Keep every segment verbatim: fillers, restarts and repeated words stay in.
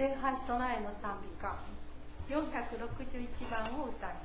礼拝備えの賛美歌よんひゃくろくじゅういちばんを歌います。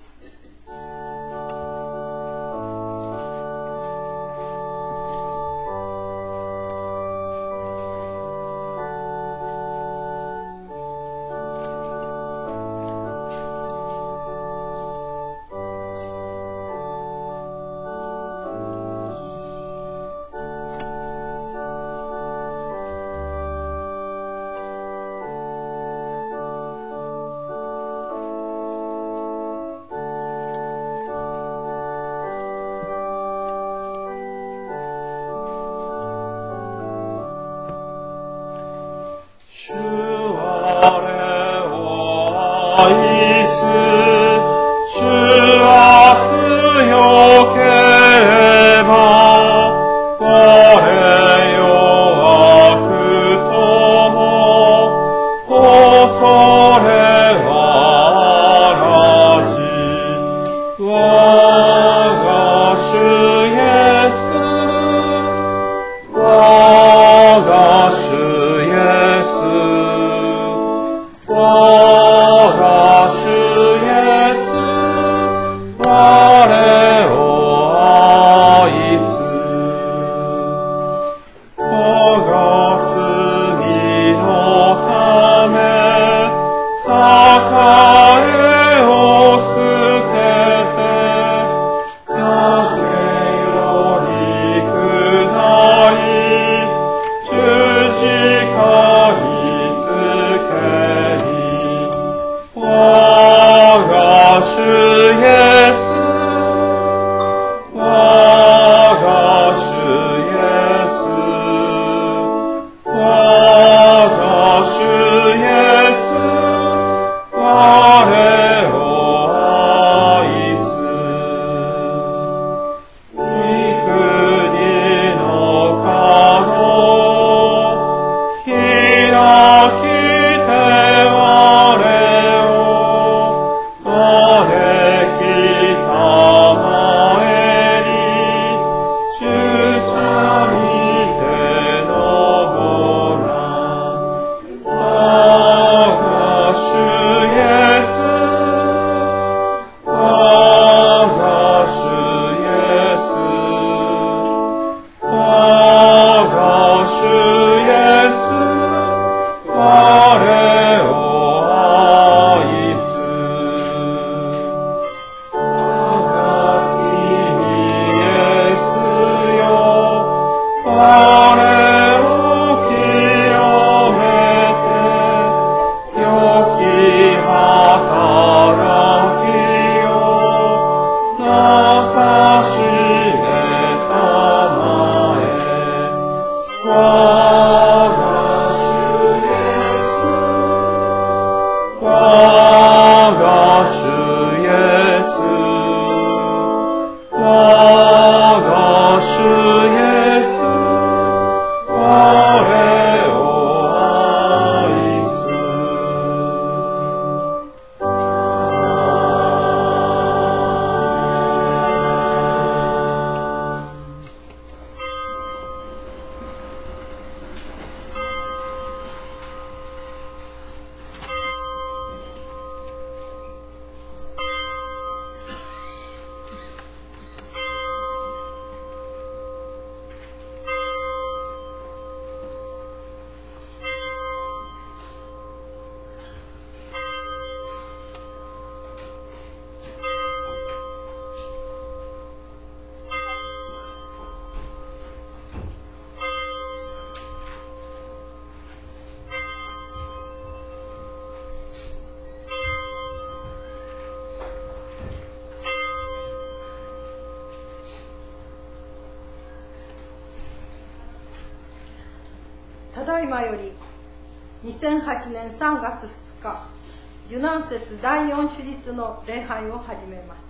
ただいまよりにせんはちねんさんがつふつか受難節だいよん手術の礼拝を始めます。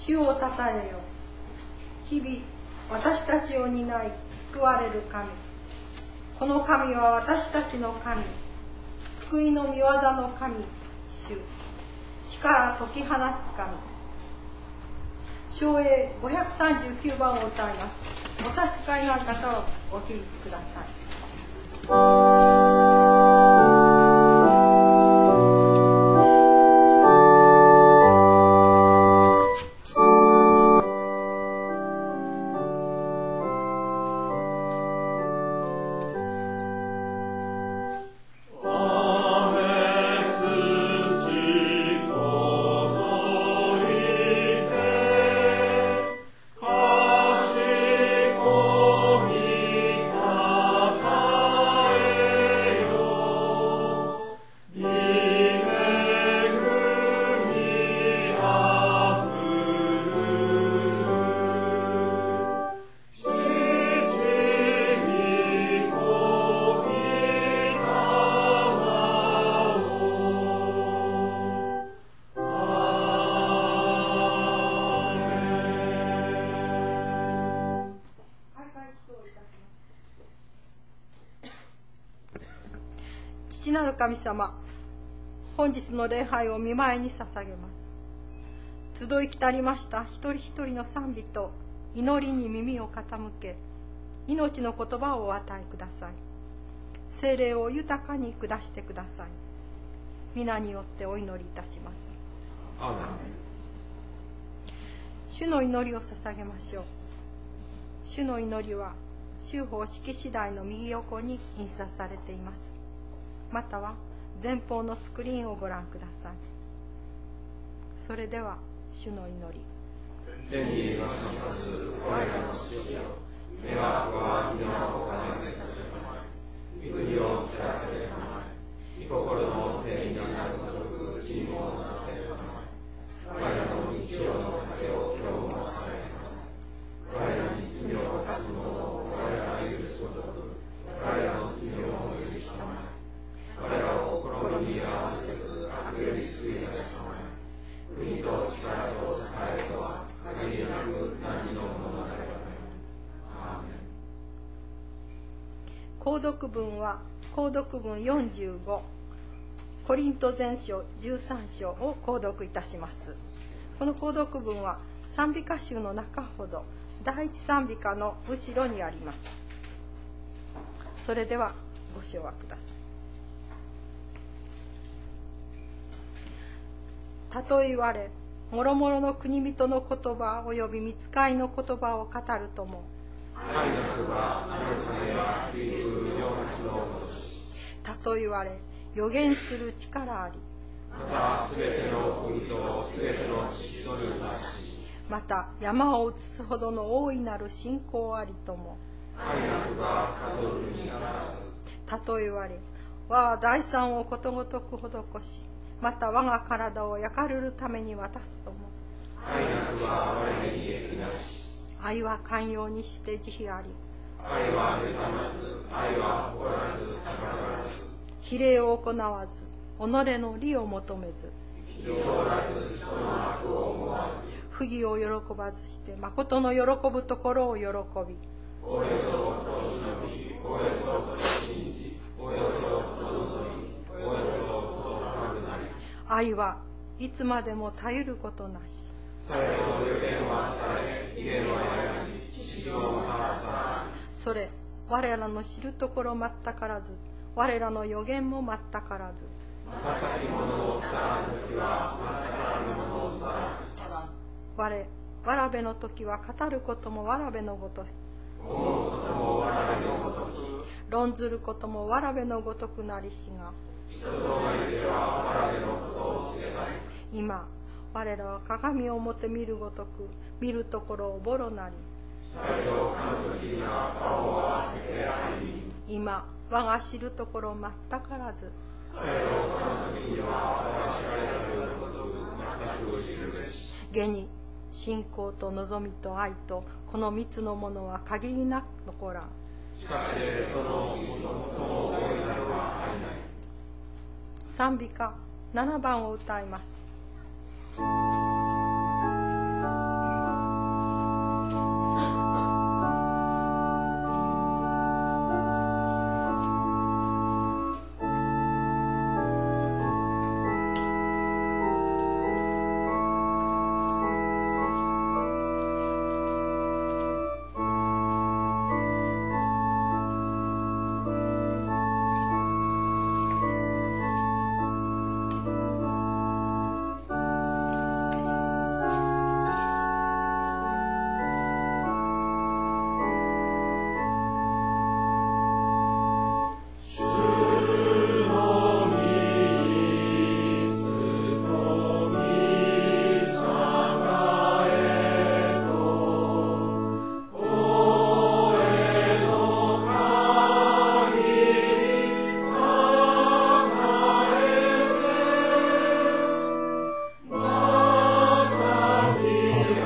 主をたたえよ。日々私たちを担い救われる神。この神は私たちの神。救いの御業の神、主。死から解き放つ神。唱詠ごひゃくさんじゅうきゅうばんを歌います。お差し支えのある方はご起立ください。父なる神様、本日の礼拝を御前に捧げます。集い来りました一人一人の賛美と祈りに耳を傾け、命の言葉をお与えください。聖霊を豊かに下してください。皆によってお祈りいたします。アーメン。主の祈りを捧げましょう。主の祈りは修法式次第の右横に印刷されています。または前方のスクリーンをご覧ください。それでは主の祈り。 天にいらっしゃいます我らの父よ、願わくは皆を叶えさせたまえ、御国を来らせたまえ、御心の天になるごとく地にもさせたまえ、我らの日曜の糧を今日も与えたまえ、我らに罪を犯す者を我らが許すごとく我らの罪をも許したまえ、我らを心に合わせず悪より救い出したまえ、国と力と栄とは限りなく何のものなればね。アーメン。 購読文は購読文よんじゅうご、コリント前書じゅうさん章を購読いたします。この購読文は賛美歌集の中ほど第一賛美歌の後ろにあります。それではご唱和ください。たとえ言われ、もろもろの国人の言葉および御使いの言葉を語るとも、 愛なくばあなたには響くような人を戻し、 たとえ言われ、予言する力あり、 またすべての国とすべての知識とに達し、 また山を移すほどの大いなる信仰ありとも、 愛なくば数るにならず、 たとえ言われ、我が財産をことごとく施し、また我が体を焼かれるために渡すとも、 愛なくば我に益なし、 愛は寛容にして慈悲あり、 愛は妬まず、愛は誇らず、高らず、 非礼を行わず、己の利を求めず、 憤らず、人の悪を思わず、 不義を喜ばずして、誠の喜ぶところを喜び、 およそと忍び、およそと信じ、およそと望み、およそと高くなり、 愛はいつまでもたゆることなし。 されの予言はされ、威厳はやり、知識もまたさらに。 それ、我らの知るところ全からず、我らの予言も全からず。 またかきものをたらんときは、またからぬものをさらん。 我、わらべの時は語ることもわらべのごとく。 思うこともわらべのごとく。 論ずることもわらべのごとくなりしが、 人となりではわらべのことを知れない。 今、我らは鏡をもて見るごとく、見るところをぼろなり。 されどかの時には顔を合わせて愛に。 今、我が知るところ全からず。 されどかの時には私がやるごとく全く知るべし。 現に、信仰と望みと愛と、この三つのものは限りなく残らん。 しかしその最も大いなるは愛ない。 賛美歌ななばんを歌います。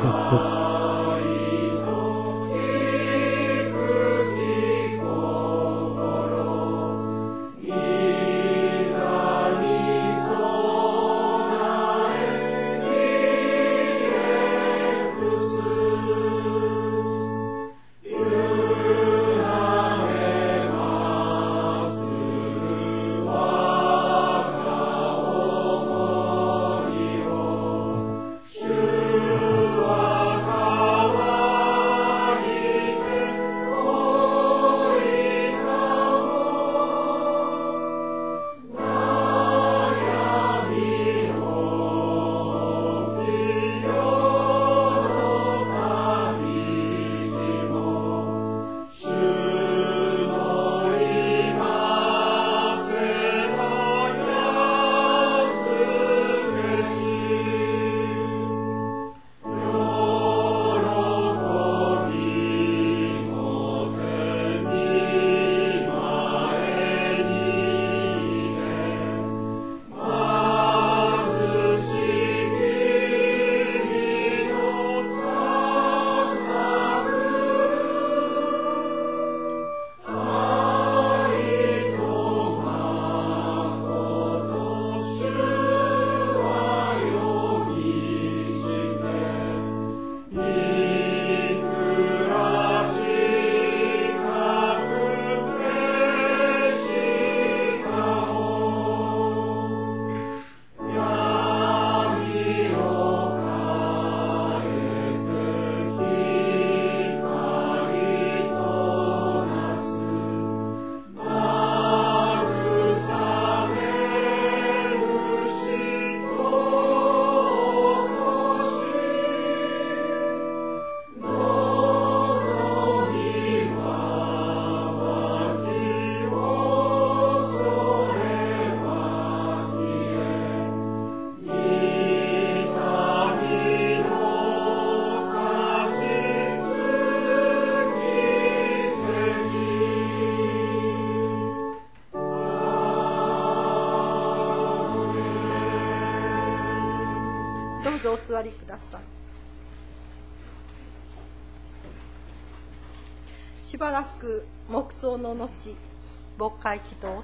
どうぞお座りください。しばらく黙想の後、牧会祈祷を捧げます。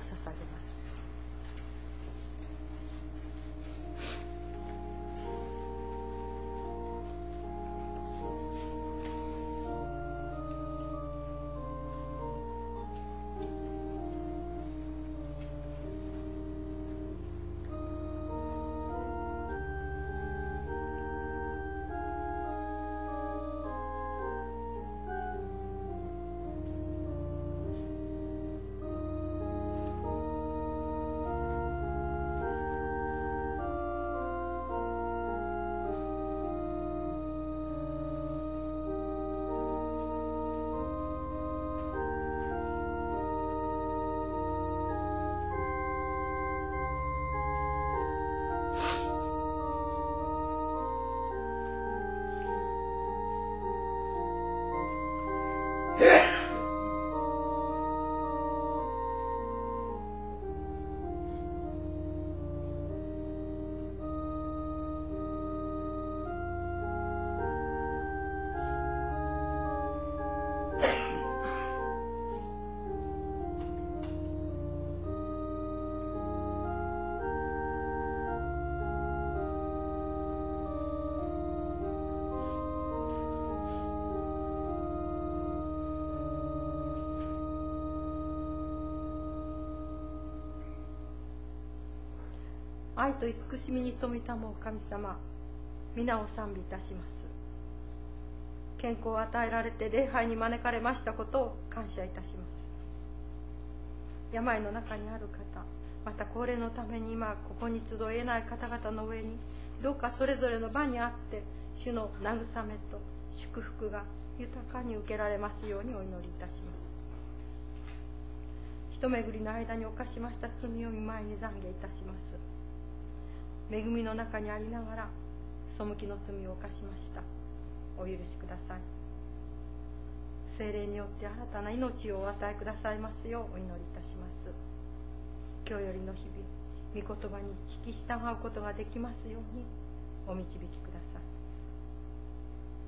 愛と慈しみに富みたもう神様、皆を賛美いたします。健康を与えられて礼拝に招かれましたことを感謝いたします。病の中にある方、また高齢のために今ここに集えない方々の上に、どうかそれぞれの場にあって主の慰めと祝福が豊かに受けられますようにお祈りいたします。一巡りの間に犯しました罪を御前に懺悔いたします。恵みの中にありながら背きの罪を犯しました。お許しください。聖霊によって新たな命をお与えくださいますようお祈りいたします。今日よりの日々、御言葉に聞き従うことができますようにお導きください。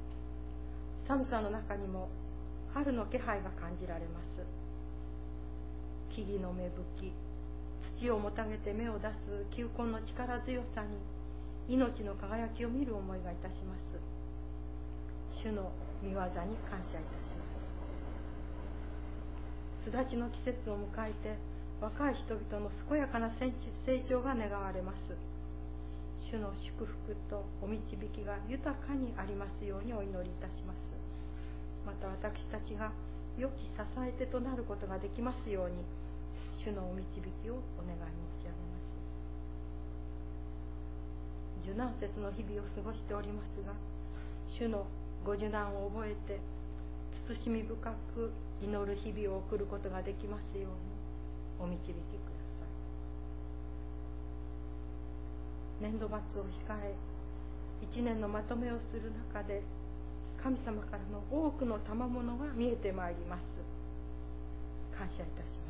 寒さの中にも春の気配が感じられます。木々の芽吹き、土をもたげて芽を出す球根の力強さに命の輝きを見る思いがいたします。主の御業に感謝いたします。巣立ちの季節を迎えて若い人々の健やかな成長が願われます。主の祝福とお導きが豊かにありますようにお祈りいたします。また私たちが良き支え手となることができますように、主のお導きをお願い申し上げます。受難節の日々を過ごしておりますが、主のご受難を覚えて慎み深く祈る日々を送ることができますようにお導きください。年度末を控え、一年のまとめをする中で神様からの多くの賜物が見えてまいります。感謝いたします。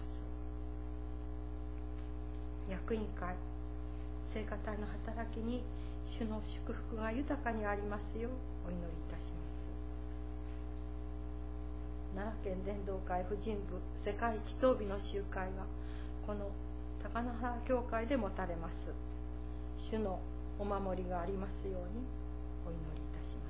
役員会、聖歌隊の働きに主の祝福が豊かにありますようお祈りいたします。奈良県伝道会婦人部世界祈祷日の集会はこの高野原教会で持たれます。主のお守りがありますようにお祈りいたします。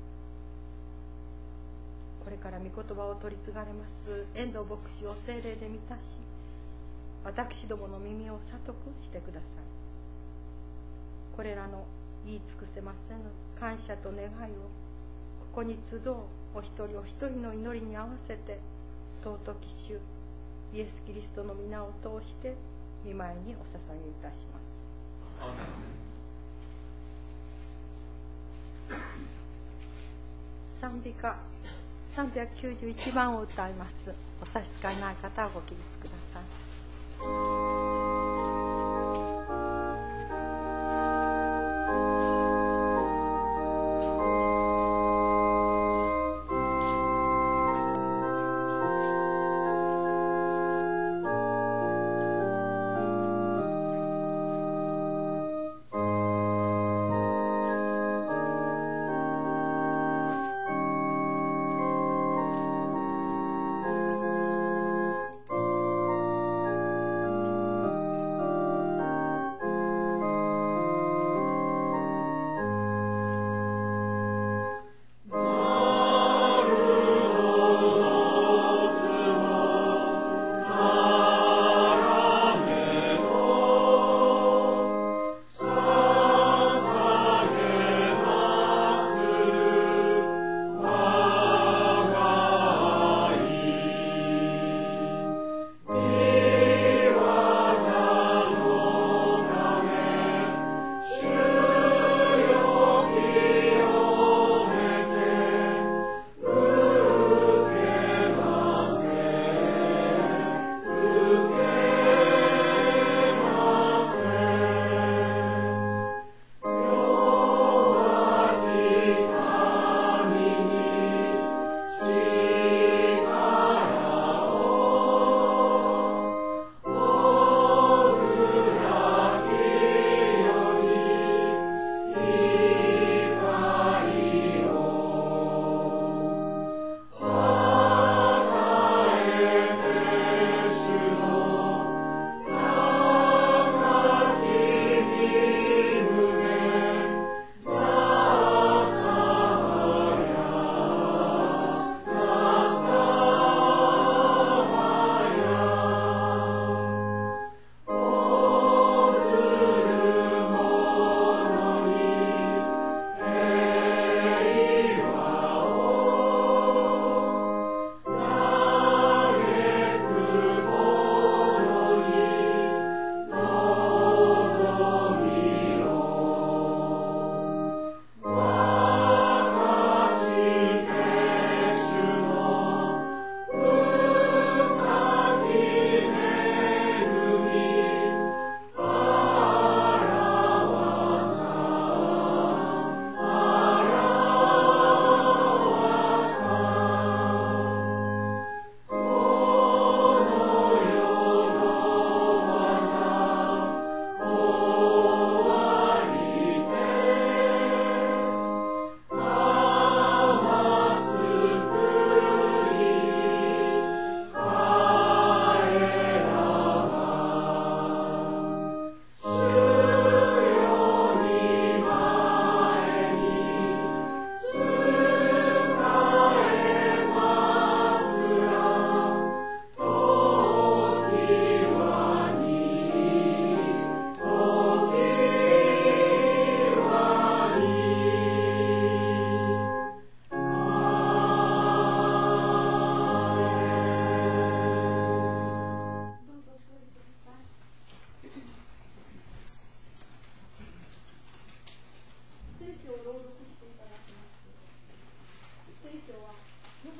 これから御言葉を取り継がれます遠藤牧師を聖霊で満たし、私どもの耳を聡くしてください。これらの言い尽くせませぬ感謝と願いをここに集うお一人お一人の祈りに合わせて、尊き主イエス・キリストの皆を通して御前にお捧げいたします。賛美歌さんびゃくきゅうじゅういちばんを歌います。お差し支えない方はご起立ください。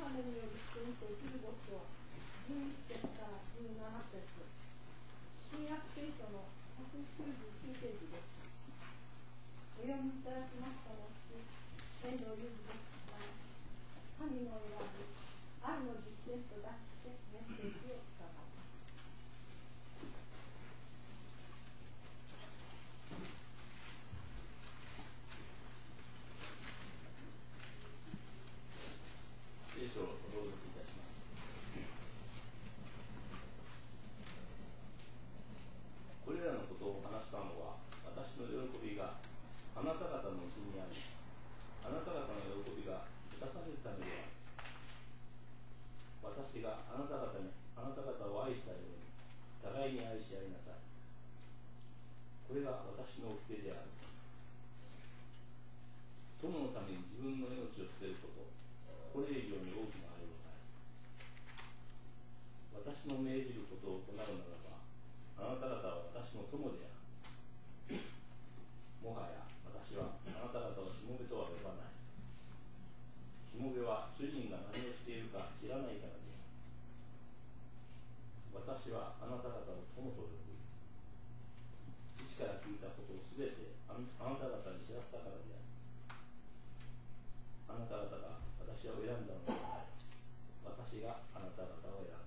メによる福音書じゅうご章じゅういち節からじゅうなな節、新約聖書のひゃくきゅうじゅうきゅうページです。お読みいただきました後、天の有事ですが、神の選び、愛の実践と題してメッセージを伺います。 聖書を朗読いたします。これらのことを話したのは、私の喜びがあなた方のうちにあり、あなた方の喜びが満たされるためである。私があなた方に、あなた方を愛したように、互いに愛し合いなさい。これが私の掟である。友のために自分の命を捨てること、これ以上に大きな愛はない。私の命じることを行うならば、あなた方は私の友である。もはや私はあなた方をしもべとは呼ばない。しもべは主人が何をしているか知らないからである。私はあなた方を友と呼ぶ。父から聞いたことをすべてあなた方に知らせたからである。あなた方が私を選んだのではない。私があなた方を選んだ。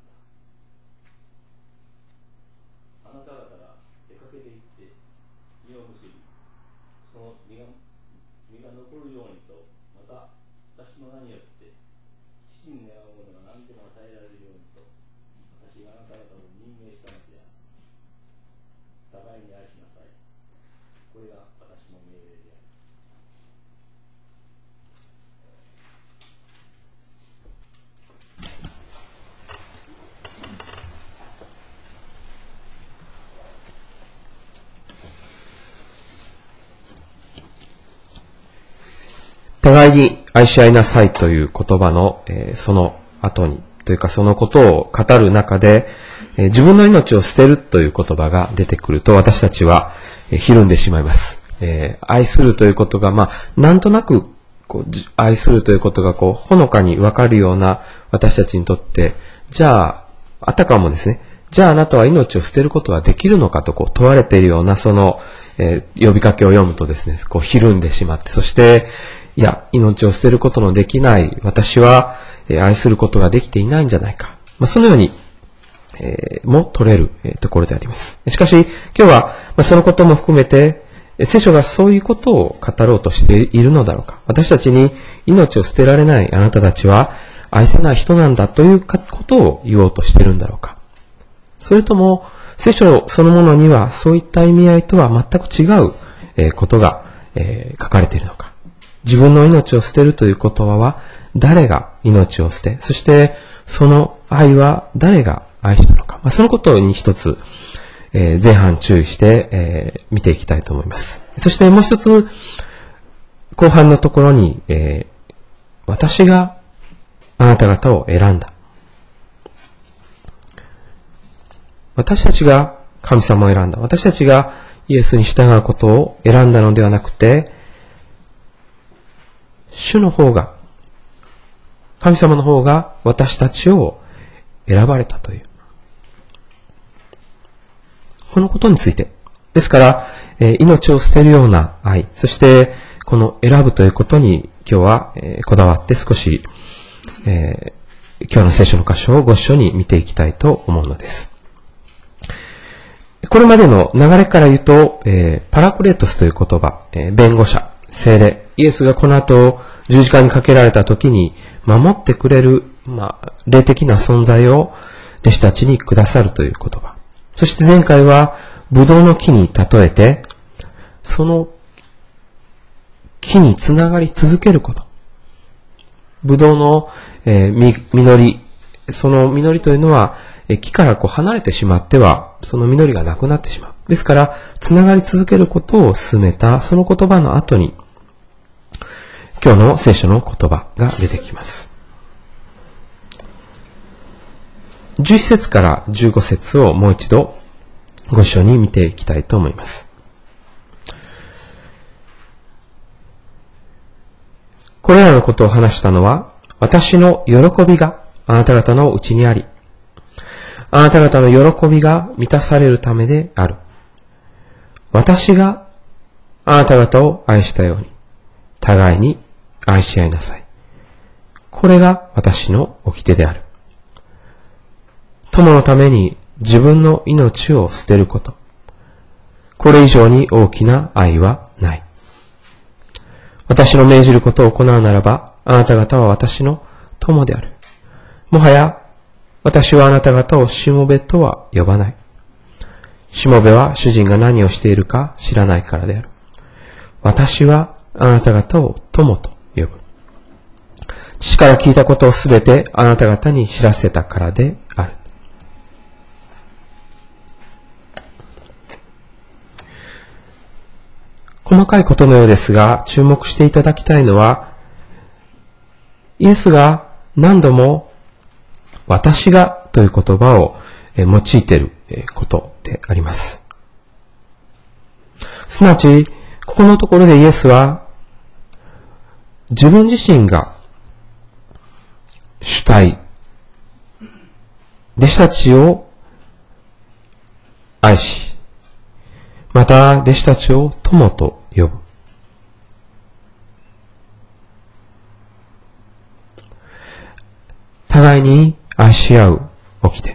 あなた方が出かけて行って実を結び、その実が、実が残るようにと、また私の名によって父に願うものが何でも与えられるようにと、私があなた方を任命したのである。互いに愛しなさい。これが私の命令である。 互いに愛し合いなさいという言葉の、えー、その後にというかそのことを語る中で、えー、自分の命を捨てるという言葉が出てくると私たちは、えー、ひるんでしまいます。えー、愛するということが、まあ、なんとなくこう愛するということがこうほのかにわかるような私たちにとって、じゃあ、あたかもですね、じゃああなたは命を捨てることはできるのかとこう問われているようなその、えー、呼びかけを読むとですね、こうひるんでしまって、そして、いや、命を捨てることのできない私は、えー、愛することができていないんじゃないか。まあ、そのように、えー、も取れる、えー、ところであります。しかし、今日は、まあ、そのことも含めて、聖書がそういうことを語ろうとしているのだろうか。私たちに命を捨てられないあなたたちは愛せない人なんだということを言おうとしているんだろうか。それとも、聖書そのものにはそういった意味合いとは全く違う、えー、ことが、えー、書かれているのか。自分の命を捨てるという言葉は誰が命を捨て、そしてその愛は誰が愛したのか。まあ、そのことに一つ、えー、前半注意して、えー、見ていきたいと思います。そしてもう一つ、後半のところに、えー、私があなた方を選んだ。私たちが神様を選んだ。私たちがイエスに従うことを選んだのではなくて、主の方が、神様の方が私たちを選ばれたという。このことについて。ですから、えー、命を捨てるような愛、そしてこの選ぶということに今日は、えー、こだわって少し、えー、今日の聖書の箇所をご一緒に見ていきたいと思うのです。これまでの流れから言うと、えー、パラクレトスという言葉、えー、弁護者、聖霊、イエスがこの後十字架にかけられた時に守ってくれる、まあ、霊的な存在を弟子たちにくださるという言葉。そして前回はブドウの木に例えて、その木につながり続けること。ブドウの、えー、実り、その実りというのは、えー、木からこう離れてしまっては、その実りがなくなってしまう。ですから、つながり続けることを進めた、その言葉の後に、今日の聖書の言葉が出てきます。じゅういち節からじゅうご節をもう一度ご一緒に見ていきたいと思います。これらのことを話したのは、 私の喜びがあなた方のうちにあり、あなた方の喜びが満たされるためである。私があなた方を愛したように、互いに愛し合いなさい。これが私の掟である。友のために自分の命を捨てること。これ以上に大きな愛はない。私の命じることを行うならば、あなた方は私の友である。もはや、私はあなた方をしもべとは呼ばない。しもべは主人が何をしているか知らないからである。私はあなた方を友と呼ぶ。父から聞いたことをすべてあなた方に知らせたからである。細かいことのようですが、注目していただきたいのは、イエスが何度も私がという言葉を用いていることであります。すなわち、ここのところでイエスは自分自身が主体、弟子たちを愛し、また弟子たちを友と呼ぶ。互いに愛し合う掟。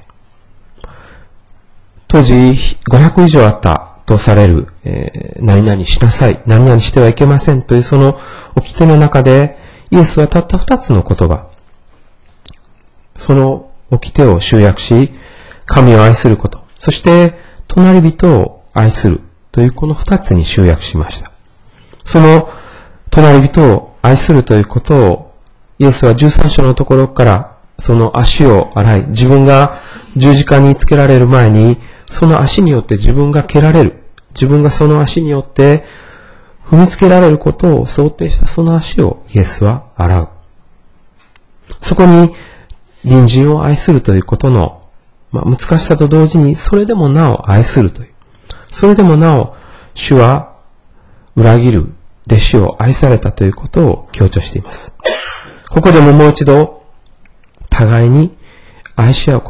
当時ごひゃく以上あったとされる、えー、何々しなさい、何々してはいけませんというその掟の中で、イエスはたった二つの言葉、その掟を集約し、神を愛すること、そして隣人を愛するというこの二つに集約しました。その隣人を愛するということを、イエスはじゅうさん章のところからその足を洗い、自分が十字架につけられる前に、その足によって自分が蹴られる。自分がその足によって踏みつけられることを想定したその足をイエスは洗う。そこに隣人を愛するということの、まあ、難しさと同時にそれでもなお愛するという。それでもなお主は裏切る弟子を愛されたということを強調しています。ここでももう一度互いに愛し合うこと。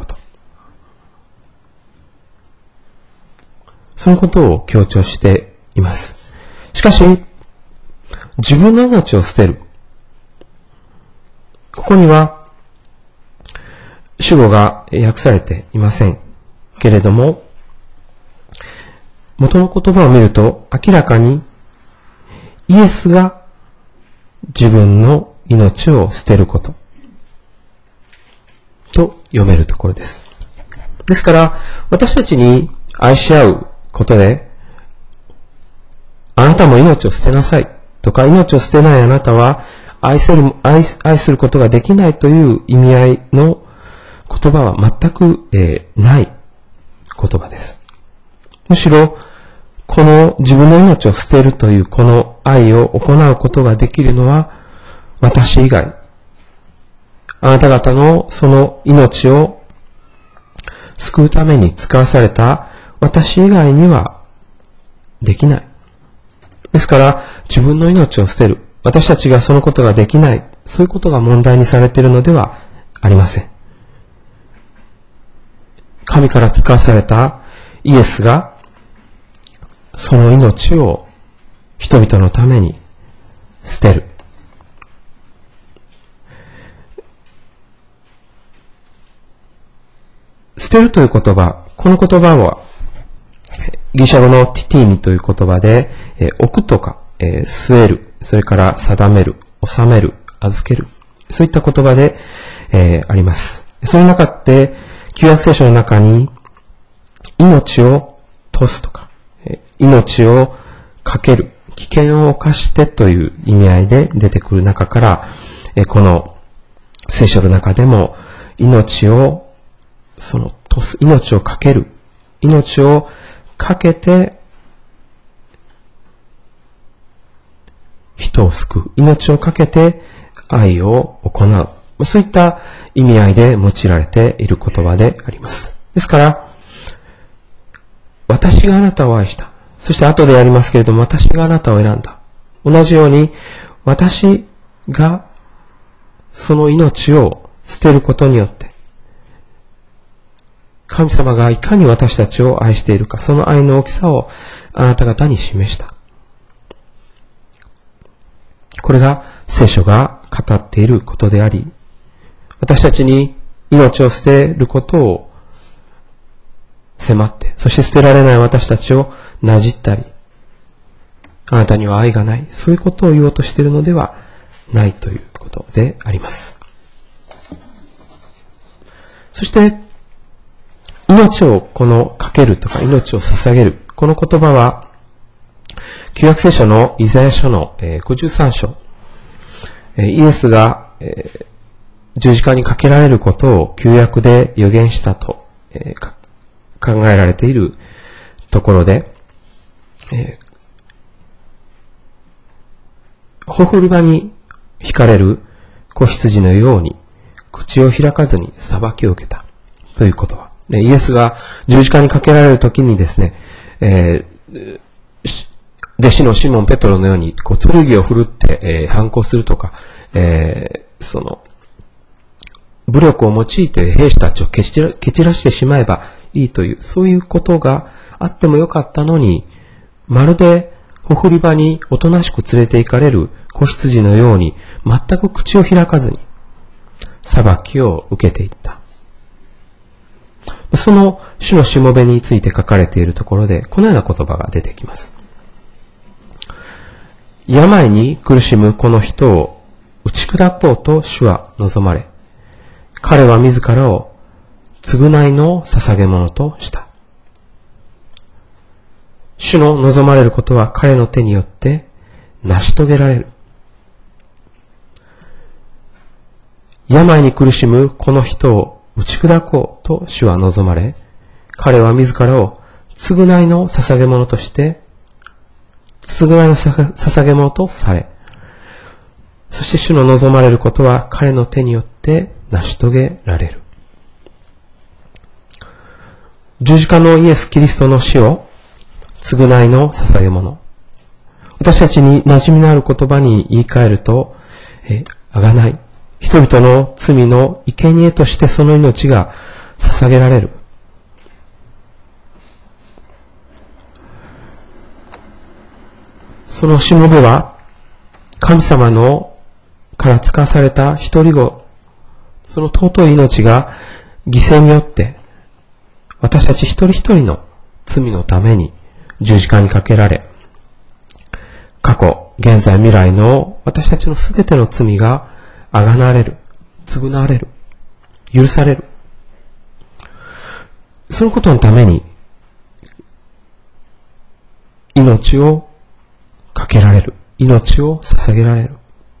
そのことを強調しています。しかし、自分の命を捨てる。ここには、主語が訳されていませんけれども、元の言葉を見ると明らかに、イエスが自分の命を捨てること、と読めるところです。ですから、私たちに愛し合うことで、あなたも命を捨てなさいとか、命を捨てないあなたは愛せる、愛、愛することができないという意味合いの言葉は全く、えー、ない言葉です。むしろ、この自分の命を捨てるというこの愛を行うことができるのは私以外、あなた方のその命を救うために使わされた私以外にはできない。ですから、自分の命を捨てる。私たちがそのことができない。そういうことが問題にされているのではありません。神から使わされたイエスが、その命を人々のために捨てる。捨てるという言葉、この言葉は、ギリシャ語のティティミという言葉で、えー、置くとか、えー、据える、それから定める、収める、預ける、そういった言葉で、えー、あります。その中って、旧約聖書の中に、命を賭すとか、命をかける、危険を冒してという意味合いで出てくる中から、この聖書の中でも、命を、その賭す、命をかける、命をかけて人を救う、命をかけて愛を行う、そういった意味合いで用いられている言葉であります。ですから、私があなたを愛した。そして後でやりますけれども、私があなたを選んだ。同じように、私がその命を捨てることによって、神様がいかに私たちを愛しているか、その愛の大きさをあなた方に示した。これが聖書が語っていることであり、私たちに命を捨てることを迫って、そして捨てられない私たちをなじったり、あなたには愛がない、そういうことを言おうとしているのではないということであります。そして、命をこのかけるとか命を捧げる。この言葉は、旧約聖書のイザヤ書のごじゅうさん章、イエスが十字架にかけられることを旧約で予言したと考えられているところで、ほふり場に引かれる子羊のように口を開かずに裁きを受けたという言葉。イエスが十字架にかけられるときにですね、えー、弟子のシモン・ペトロのようにこう剣を振るって、えー、反抗するとか、えー、その武力を用いて兵士たちを蹴散ら、蹴散らしてしまえばいいという、そういうことがあってもよかったのに、まるでほふり場におとなしく連れて行かれる子羊のように全く口を開かずに裁きを受けていった。その主のしもべについて書かれているところで、このような言葉が出てきます。病に苦しむこの人を打ち砕こうと主は望まれ、彼は自らを償いの捧げ物とした。主の望まれることは彼の手によって成し遂げられる。病に苦しむこの人を打ち砕こうと主は望まれ、彼は自らを償いの捧げ物として、償いの捧げ物とされ、そして主の望まれることは彼の手によって成し遂げられる。十字架のイエス・キリストの死を償いの捧げ物。私たちに馴染みのある言葉に言い換えると、え、あがない。人々の罪の生贄としてその命が捧げられる。そのしもべは、神様のから使わされた一人子、その尊い命が犠牲によって、私たち一人一人の罪のために十字架にかけられ、過去、現在、未来の私たちのすべての罪があがなわれる、償われる、許される。そのことのために、命をかけられる、命を捧げられる。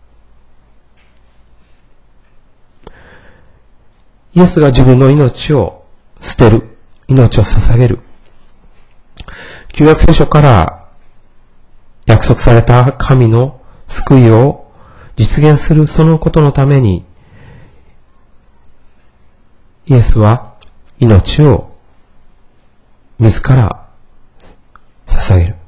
イエスが自分の命を捨てる、命を捧げる。旧約聖書から約束された神の救いを実現するそのことのために、イエスは命を自ら捧げる。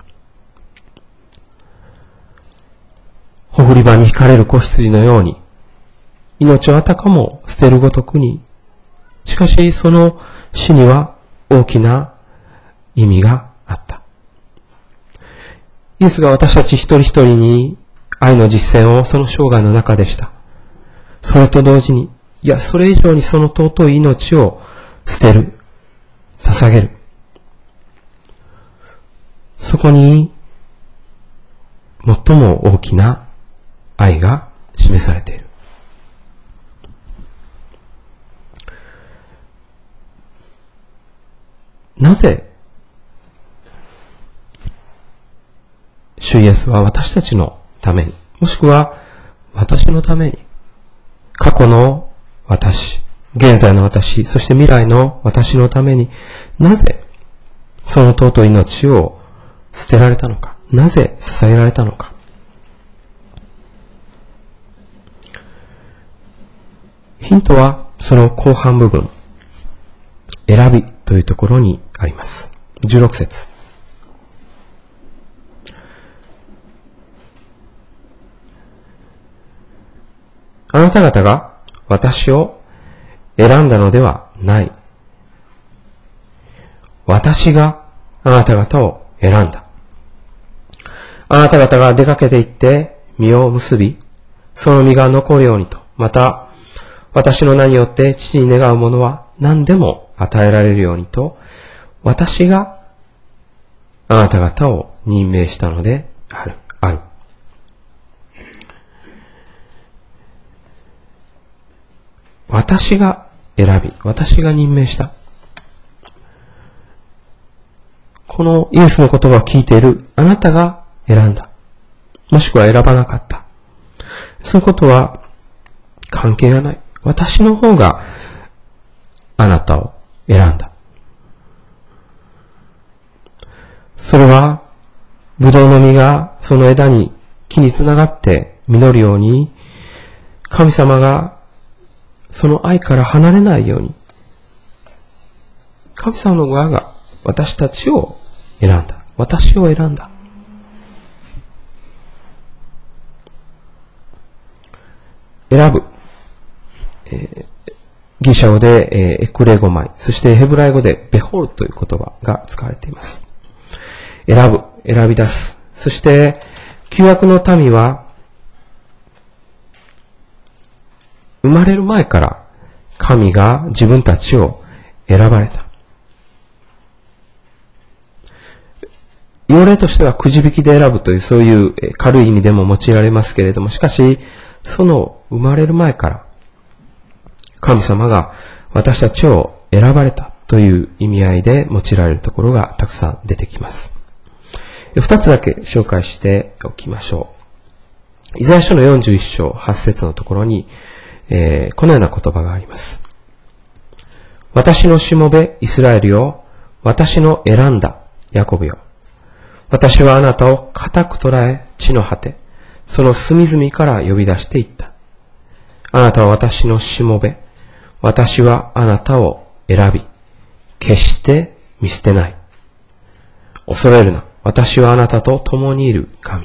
ほふり場に引かれる子羊のように、命をあたかも捨てるごとくに、しかしその死には大きな意味があった。イエスが私たち一人一人に愛の実践をその生涯の中でした。それと同時に、いや、それ以上にその尊い命を捨てる、捧げる。そこに、最も大きな愛が示されている。なぜ、主イエスは私たちのために、もしくは私のために、過去の私、現在の私、そして未来の私のために、なぜその尊い命を捨てられたのか、なぜ捧げられたのか。ヒントはその後半部分、選びというところにあります。じゅうろく節。 あなた方が私を選んだのではない。私があなた方を選んだ。あなた方が出かけて行って実を結び、その実が残るようにと、また私の名によって父に願うものは何でも与えられるようにと、私があなた方を任命したのである。ある。私が選び、私が任命した。このイエスの言葉を聞いているあなたが選んだ。もしくは選ばなかった。そういうことは関係がない。私の方があなたを選んだ。それは、ブドウの実がその枝に、木につながって実るように、神様がその愛から離れないように、神様の側が私たちを選んだ。私を選んだ。選ぶ。えー、ギリシャ語で、えー、エクレゴマイ、そしてヘブライ語でベホルという言葉が使われています。選ぶ、選び出す。そして、旧約の民は、生まれる前から神が自分たちを選ばれた。要例としてはくじ引きで選ぶというそういう軽い意味でも用いられますけれども、しかし、その生まれる前から神様が私たちを選ばれたという意味合いで用いられるところがたくさん出てきます。二つだけ紹介しておきましょう。イザヤ書のよんじゅういっ章はち節のところに、えー、このような言葉があります。私のしもべイスラエルよ、私の選んだヤコブよ。私はあなたを固く捉え、地の果て、その隅々から呼び出していった。あなたは私のしもべ。私はあなたを選び、決して見捨てない。恐れるな。私はあなたと共にいる神。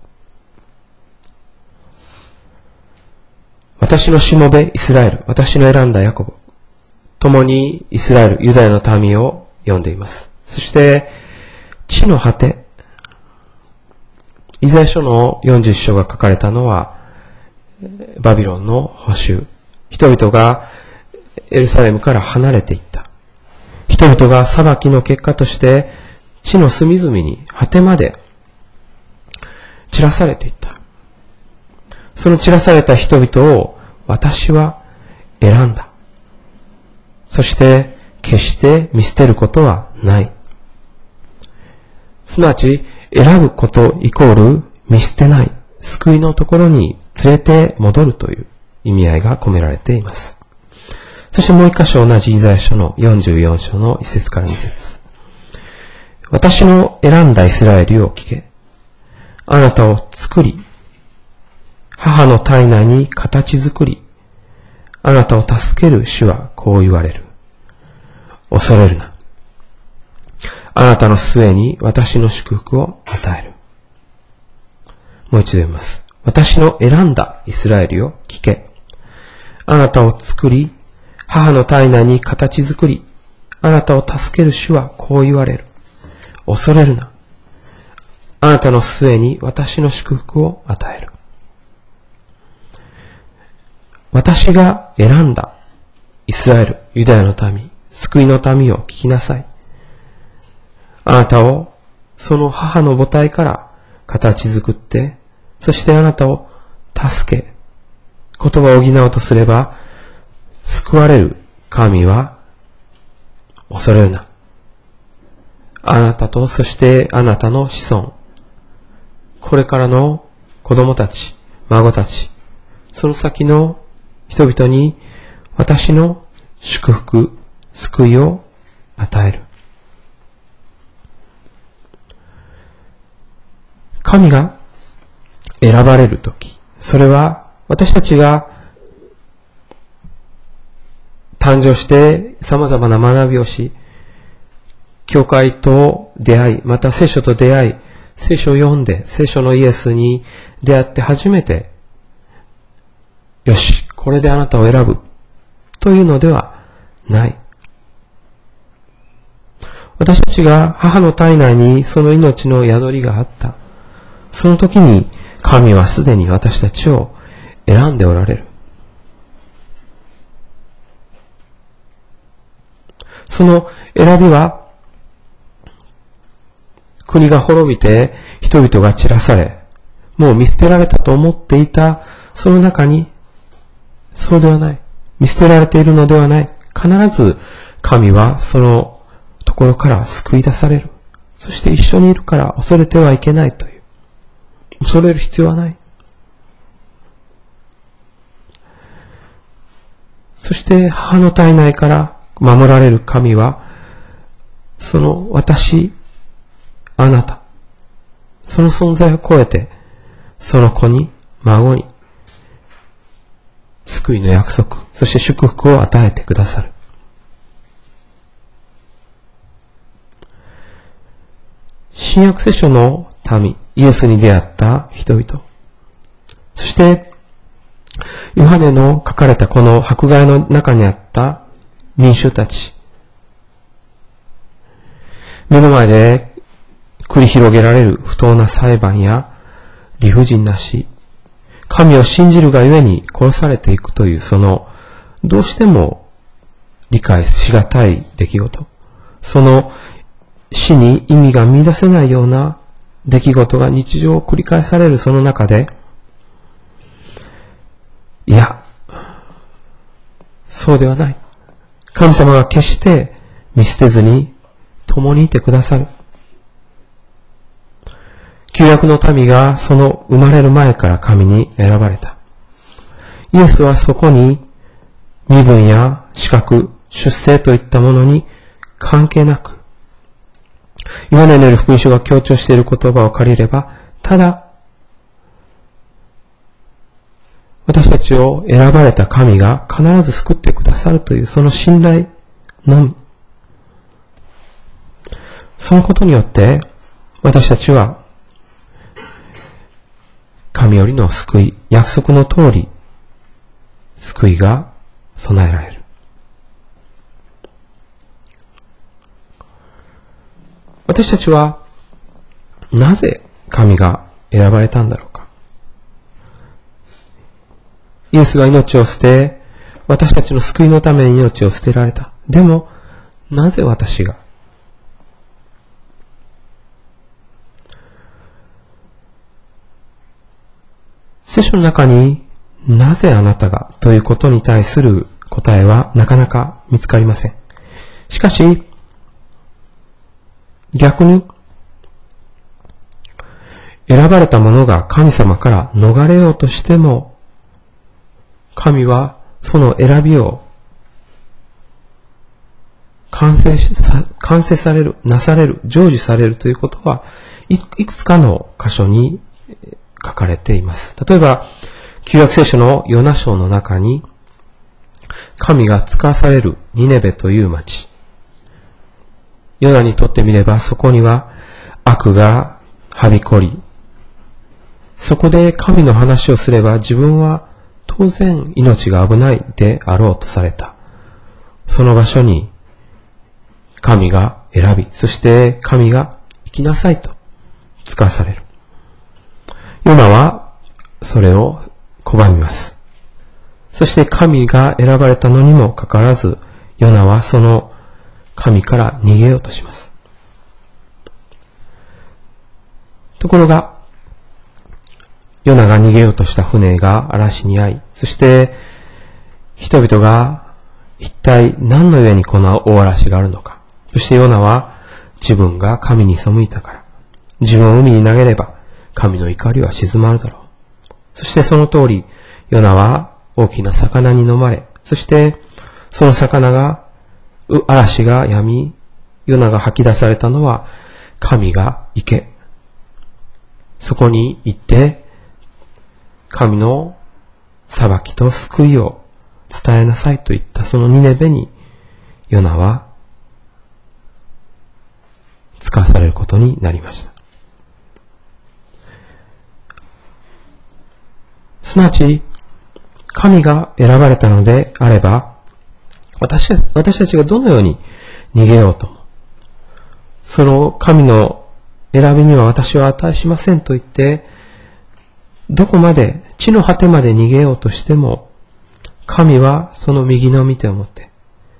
私のしもべイスラエル、私の選んだヤコブ、共にイスラエル、ユダヤの民を呼んでいます。そして、地の果て、イザヤ書のよんじゅういっ章が書かれたのは、バビロンの捕囚。人々がエルサレムから離れていった。人々が裁きの結果として、地の隅々に果てまで散らされていった。その散らされた人々を私は選んだ。そして決して見捨てることはない。すなわち選ぶことイコール見捨てない、救いのところに連れて戻るという意味合いが込められています。そしてもう一箇所同じイザヤ書のよんじゅうよん章のいち節からに節。私の選んだイスラエルを聞け。あなたを作り、母の体内に形作り、あなたを助ける主はこう言われる。恐れるな。あなたの末に私の祝福を与える。もう一度言います。私の選んだイスラエルを聞け。あなたを作り、母の体内に形作り、あなたを助ける主はこう言われる。恐れるな。あなたの末に私の祝福を与える。私が選んだイスラエル、ユダヤの民、救いの民を聞きなさい。あなたをその母の母体から形作って、そしてあなたを助け、言葉を補おうとすれば、救われる神は恐れるな。あなたとそしてあなたの子孫、これからの子供たち、孫たち、その先の人々に私の祝福、救いを与える。神が選ばれるとき、それは私たちが誕生して様々な学びをし、教会と出会い、また聖書と出会い、聖書を読んで、聖書のイエスに出会って初めて、 よし、これであなたを選ぶというのではない。私たちが母の体内にその命の宿りがあった。その時に神はすでに私たちを選んでおられる。その選びは、国が滅びて人々が散らされ、もう見捨てられたと思っていたその中に、そうではない。見捨てられているのではない。必ず神はそのところから救い出される。そして一緒にいるから恐れてはいけないという。恐れる必要はない。そして母の体内から守られる神は、その私、あなた、その存在を超えて、その子に、孫に、救いの約束、そして祝福を与えてくださる。新約聖書の民、イエスに出会った人々、そして、ヨハネの書かれたこの迫害の中にあった民衆たち、目の前で繰り広げられる不当な裁判や理不尽な死、神を信じるがゆえに殺されていくというそのどうしても理解しがたい出来事、その死に意味が見出せないような出来事が日常を繰り返されるその中で、いや、そうではない。神様が決して見捨てずに共にいてくださる。旧約の民がその生まれる前から神に選ばれた。イエスはそこに身分や資格、出世といったものに関係なく、ヨハネによる福音書が強調している言葉を借りれば、ただ私たちを選ばれた神が必ず救ってくださるというその信頼のみ。そのことによって私たちは神よりの救い、約束の通り救いが備えられる。私たちはなぜ神が選ばれたんだろうか。イエスが命を捨て、私たちの救いのために命を捨てられた。でも、なぜ私が？聖書の中になぜあなたがということに対する答えはなかなか見つかりません。しかし、逆に、選ばれた者が神様から逃れようとしても、神はその選びを完成さ、完成される、なされる、成就されるということは、いくつかの箇所に書かれています。例えば、旧約聖書のヨナ書の中に、神が使わされるニネベという町。ヨナにとってみれば、そこには悪がはびこり、そこで神の話をすれば自分は当然命が危ないであろうとされた。その場所に神が選び、そして神が生きなさいと使わされる。ヨナはそれを拒みます。そして神が選ばれたのにもかかわらず、ヨナはその神から逃げようとします。ところが、ヨナが逃げようとした船が嵐に遭い、そして人々が一体何の上にこの大嵐があるのか。そしてヨナは自分が神に背いたから、自分を海に投げれば神の怒りは静まるだろう。そしてその通り、ヨナは大きな魚に飲まれ、そしてその魚が、嵐が止み、ヨナが吐き出されたのは神が行け。そこに行って、神の裁きと救いを伝えなさいといったそのニネベにヨナは使わされることになりました。すなわち神が選ばれたのであれば、私、私たちがどのように逃げようとも、その神の選びには私は値しませんと言って、どこまで、地の果てまで逃げようとしても、神はその右の御手を持って、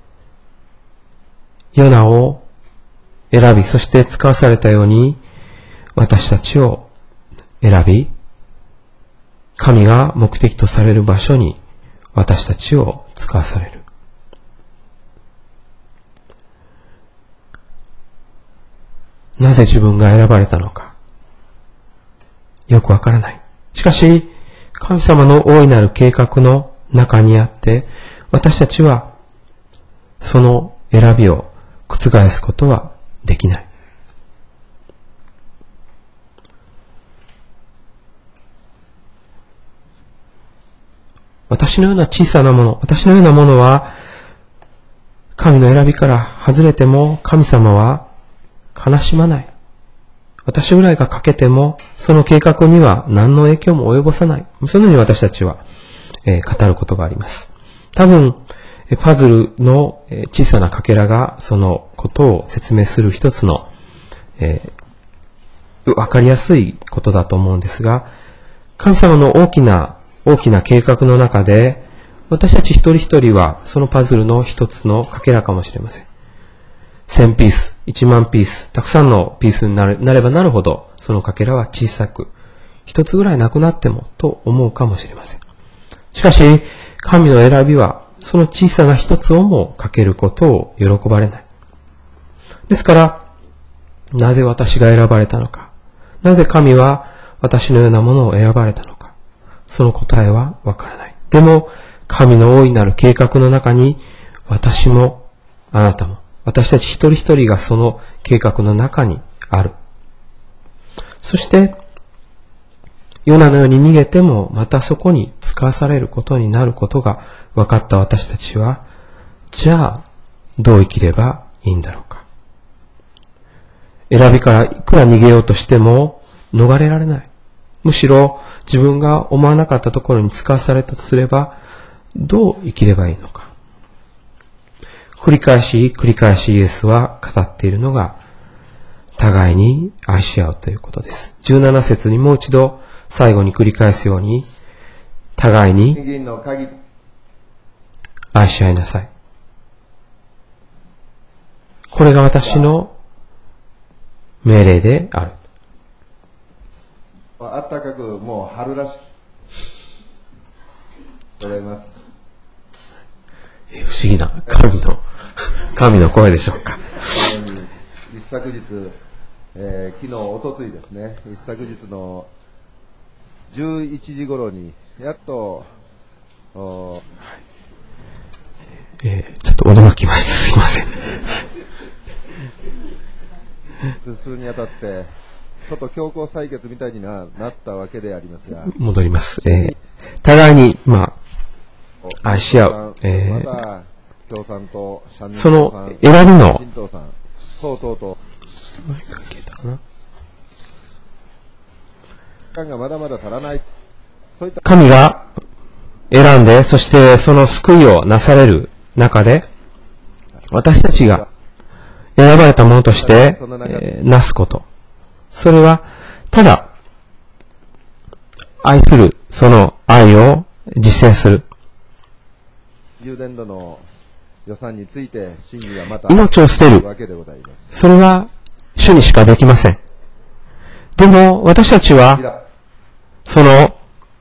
ヨナを選び、そして使わされたように、私たちを選び、神が目的とされる場所に私たちを使わされる。なぜ自分が選ばれたのか、よくわからない。しかし、神様の大いなる計画の中にあって、私たちはその選びを覆すことはできない。私のような小さなもの、私のようなものは、神の選びから外れても神様は悲しまない。私ぐらいが欠けても、その計画には何の影響も及ぼさない。そのように私たちは、えー、語ることがあります。多分、パズルの小さなかけらがそのことを説明する一つの、えー、わかりやすいことだと思うんですが、神様の大きな大きな計画の中で、私たち一人一人はそのパズルの一つのかけらかもしれません。千ピース、一万ピース、たくさんのピースになれ、なればなるほど、そのかけらは小さく、一つぐらいなくなってもと思うかもしれません。しかし、神の選びは、その小さな一つをもかけることを喜ばれない。ですから、なぜ私が選ばれたのか、なぜ神は私のようなものを選ばれたのか、その答えはわからない。でも、神の大いなる計画の中に、私も、あなたも、私たち一人一人がその計画の中にある。そして、ヨナのように逃げても、またそこに使わされることになることが分かった私たちは、じゃあ、どう生きればいいんだろうか。選びからいくら逃げようとしても、逃れられない。むしろ自分が思わなかったところに使わされたとすれば、どう生きればいいのか。繰り返し繰り返しイエスは語っているのが、互いに愛し合うということです。じゅうなな節にもう一度最後に繰り返すように、互いに愛し合いなさい。これが私の命令である。 あったかくもう春らしくございます。 不思議な神の神の声でしょうか。 一昨日、えー、昨日おとついですね、一昨日のじゅういちじ頃にやっと、はいえー、ちょっと驚きました。すいません。 進むにあたってちょっと強行採決みたいに な, なったわけでありますが、 戻ります。えー、互いに、まあ、愛し合う。えー、 また共産党、社民党その選びの、 新党さん、党党と、時間がまだまだ足らない。そういった神が選んで、そしてその救いをなされる中で、私たちが選ばれたものとして、えー、なすこと。それは、ただ、愛する、その愛を実践する。 充電度の予算について審議がまた命を捨てるわけでございます。 それは主にしかできません。でも私たちはその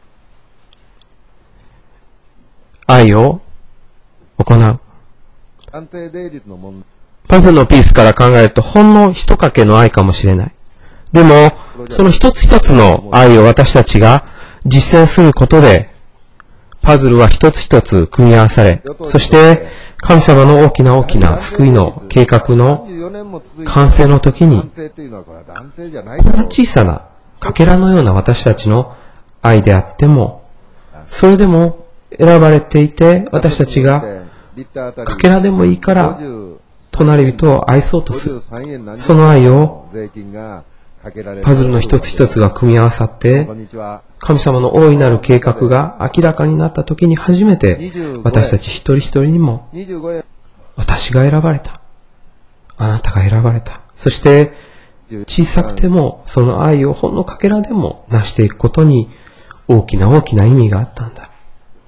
愛を行う。 安定税率の問題。 パズルのピースから考えるとほんの一かけの愛かもしれない。でもその一つ一つの愛を私たちが実践することで、パズルは一つ一つ組み合わされ、そして神様の大きな大きな救いの計画の完成の時に、この小さなかけらのような私たちの愛であっても、それでも選ばれていて、私たちがかけらでもいいから隣人を愛そうとする。その愛をパズルの一つ一つが組み合わさって、神様の大いなる計画が明らかになった時に初めて、私たち一人一人にも、私が選ばれた。あなたが選ばれた。そして、小さくても、その愛をほんのかけらでも成していくことに、大きな大きな意味があったんだ。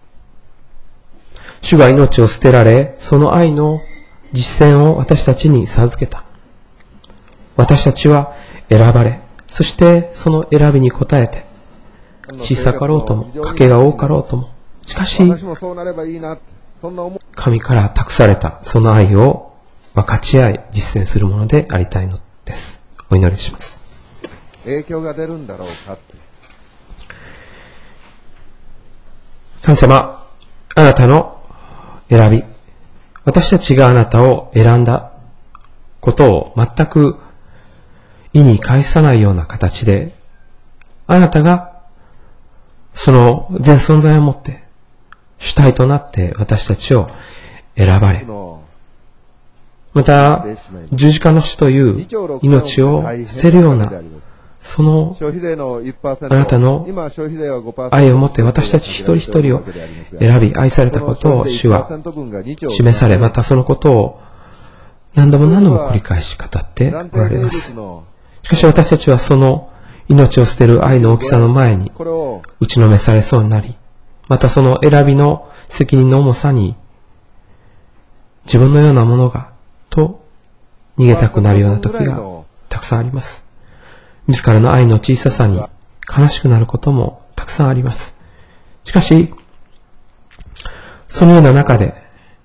主が命を捨てられ、その愛の実践を私たちに授けた。私たちは選ばれ、そしてその選びに応えて、小さかろうとも、賭けが多かろうとも、しかし、神から託されたその愛を分かち合い実践するものでありたいのです。お祈りします。 影響が出るんだろうかって。 神様、あなたの選び、私たちがあなたを選んだことを全く意に介さないような形で、あなたがその全存在をもって主体となって私たちを選ばれ、また十字架の死という命を捨てるようなそのあなたの愛をもって私たち一人一人を選び愛されたことを主は示され、またそのことを何度も何度も繰り返し語っておられます。しかし私たちはその命を捨てる愛の大きさの前に打ちのめされそうになり、またその選びの責任の重さに自分のようなものがと逃げたくなるような時がたくさんあります。自らの愛の小ささに悲しくなることもたくさんあります。しかし、そのような中で、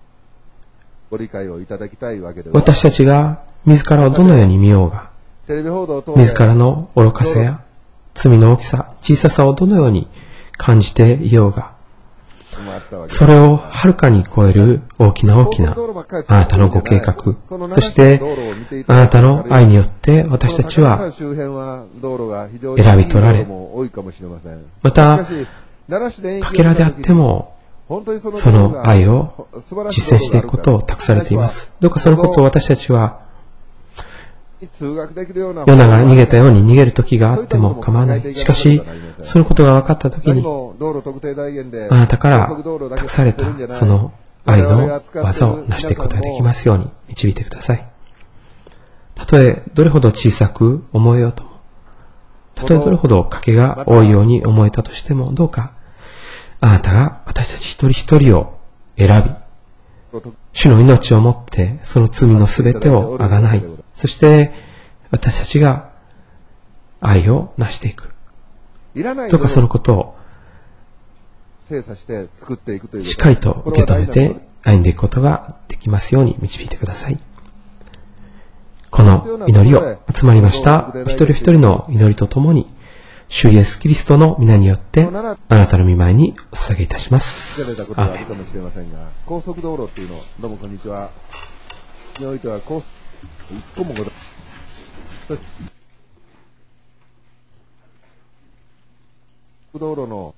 私たちが自らをどのように見ようが、自らの愚かさや罪の大きさ、小ささをどのように感じていようが、それをはるかに超える大きな大きなあなたのご計画、そしてあなたの愛によって私たちは選び取られ、またかけらであってもその愛を実践していくことを託されています。どうかそのことを私たちは世の中逃げたように逃げる時があっても構わない。しかし、そのことが分かった時に、あなたから託されたその愛の技を成していくことができますように導いてください。たとえどれほど小さく思えようとも、たとえどれほど賭けが多いように思えたとしても、どうかあなたが私たち一人一人を選び、主の命をもってその罪のすべてをあがない、そして私たちが愛を成していく。どうかそのことをしっかりと受け止めて歩んでいくことができますように導いてください。この祈りを集まりました一人一人の祈りとともに、主イエスキリストの皆によってあなたの御前にお捧げいたします。アーメン。 高速道路っていうの、どうもこんにちは。においては高一個もございます。道路の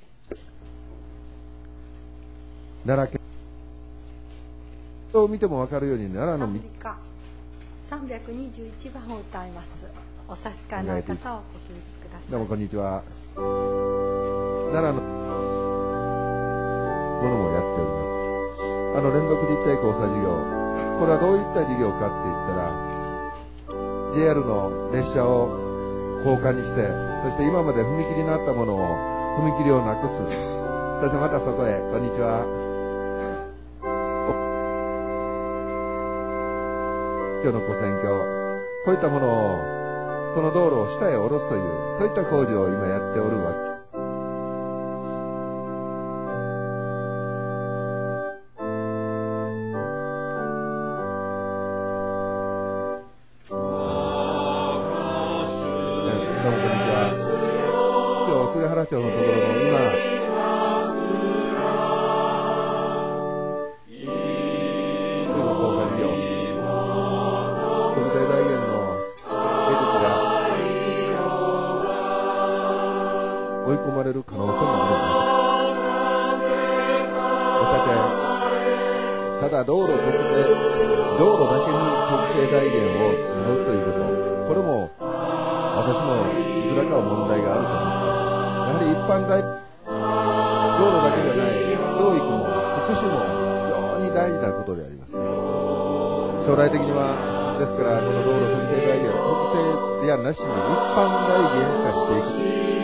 奈良県を見ても分かるように奈良のさんびゃくにじゅういちばんを歌います。お差し支えない方はご起立ください。 どうもこんにちは。奈良のものもやっております。あの連続立体交差事業。これはどういった事業かって言ったら、ジェイアール の列車を高架にして、そして今まで踏切になったものを踏切をなくす。そしてまたそこへ、こんにちは。今日の古線橋、こういったものをその道路を下へ下ろすという、そういった工事を今やっておるわけ。町のところの今、高架事業、国体大園の出口が追い込まれる可能性もあるわけ。ただ道路特定、道路だけに特定財源を使うということ、これも私般大道路だけではない教育も福祉も非常に大事なことであります。将来的にはですからこの道路特定大では特定ではなしに一般大限化していく。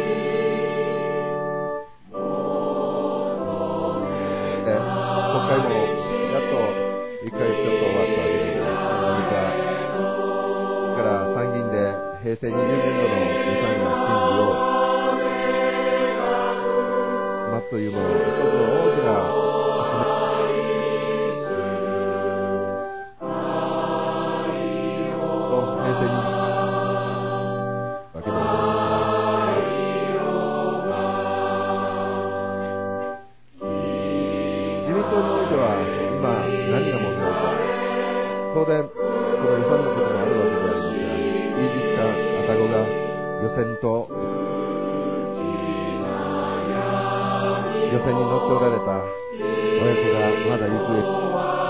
国会もやっといっかげつちょっと終わったわけですが、アメリカから参議院で平成にじゅうねんどの予算や審議を待つというもの、一つの大きな節目と平成にわけでございます。自民党においては今何が問題か、当然この予算のこともあるわけでありますが、イージス艦愛宕が予選と予選に乗っておられた親子がまだ行方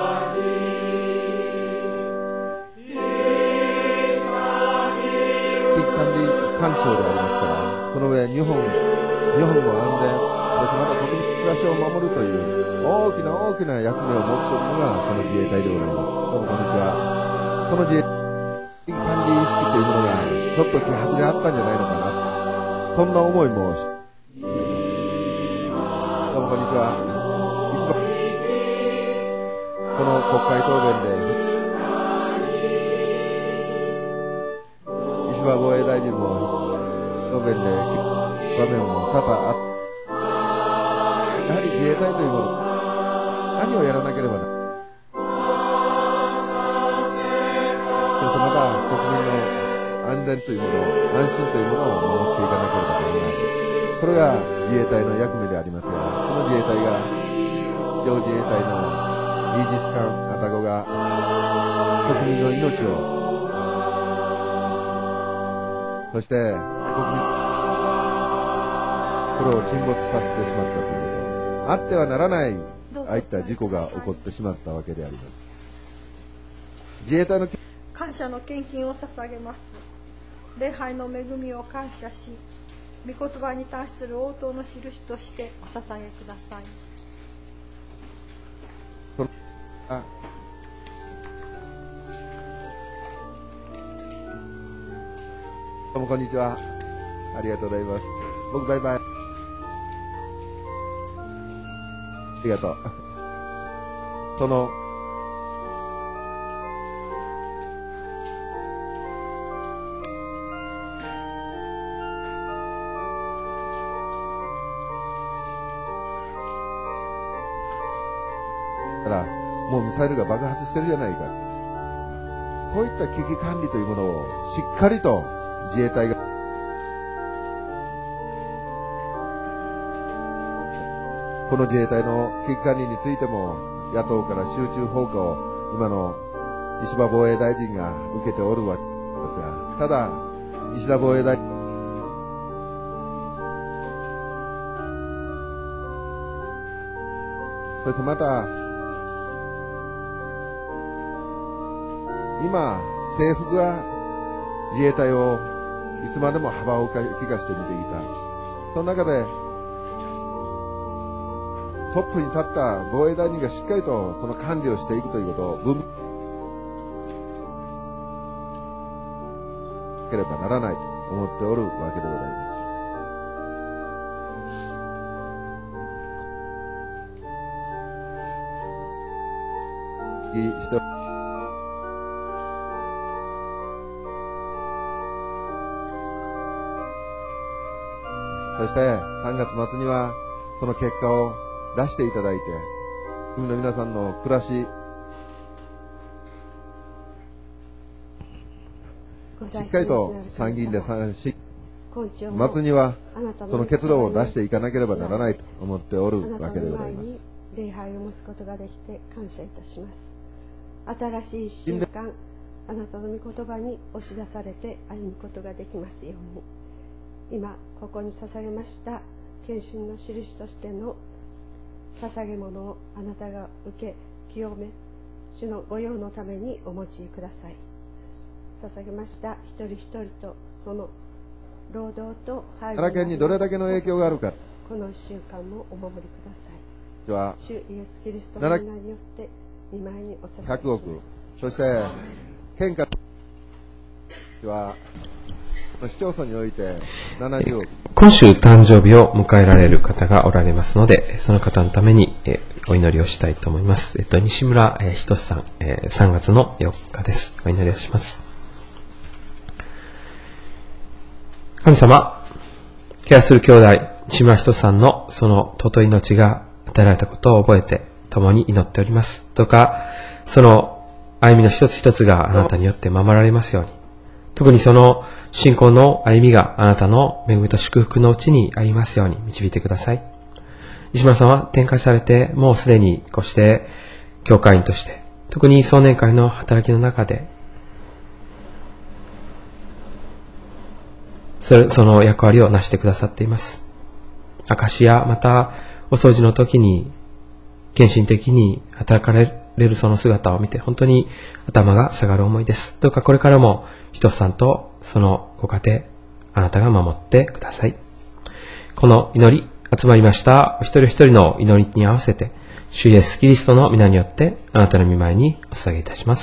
危機管理官庁でありますから、その上日本日本の安全、そしてまた国民の暮らしを守るという大きな大きな役目を持っているのがこの自衛隊でございます。どうもこんにちは。この自衛隊管理意識というものがちょっと希薄であったんじゃないのかな、そんな思いもしどうもこんにちは。石破この国会答弁で石破防衛大臣も答弁で場面も多々あって、やはり自衛隊というもの、何をやらなければならない。そしてまた国民の安全というもの、安心というものを守っていかなければならない。それが自衛隊の役目でありますが、その自衛隊が、陸上自衛隊のイージス艦愛宕が国民の命を、そして国民これを沈没させてしまったということ、あってはならないああいった事故が起こってしまったわけであります。自衛隊の感謝の献金を捧げます。礼拝の恵みを感謝し、御言葉に対する応答の印としてお捧げください。 あどうもこんにちは。ありがとうございます。僕バイバイ。ありがとう。そのからもうミサイルが爆発してるじゃないか。そういった危機管理というものをしっかりと自衛隊がこの自衛隊の危機管理についても野党から集中砲火を今の石破防衛大臣が受けておるわけですが、ただ石田防衛大臣そしてまた今政府が自衛隊をいつまでも幅を利かして見ていた。その中でトップに立った防衛大臣がしっかりとその管理をしていくということを分ければならないと思っておるわけでございます。してそしてさんがつ末にはその結果を出していただいて、国の皆さんの暮らししっかりと参議院で参し末にはその結論を出していかなければならないと思っておるわけでございます。 礼拝を持つことができて感謝いたします。新しい一週間、あなたの御言葉に押し出されて歩むことができますように、今ここに捧げました献身の印としての捧げ物をあなたが受け清め、主の御用のためにお持ちください。捧げました一人一人とその労働と配慮奈良県にどれだけの影響があるか、 このいっしゅうかんもお守りください。 では主イエス・キリストの皆によって御前にお捧げします。 ひゃくおく、そして県下では市町村においてななじゅうおく。 今週誕生日を迎えられる方がおられますので、その方のためにえお祈りをしたいと思います。えっと、西村えひとしさん、えさんがつのよっかです。お祈りをします。神様、ケアする兄弟、西村ひとしさんのその尊い命が与えられたことを覚えて、共に祈っております。どうか、その歩みの一つ一つがあなたによって守られますように。特にその信仰の歩みがあなたの恵みと祝福のうちにありますように導いてください。西村さんは展開されて、もうすでにこうして教会員として、特に壮年会の働きの中で、それその役割を成してくださっています。証やまたお掃除の時に献身的に働かれるその姿を見て本当に頭が下がる思いです。どうかこれからもひとしさんとそのご家庭、あなたが守ってください。この祈り、集まりましたお一人一人の祈りに合わせて、主イエスキリストの皆によってあなたの御前にお捧げいたします。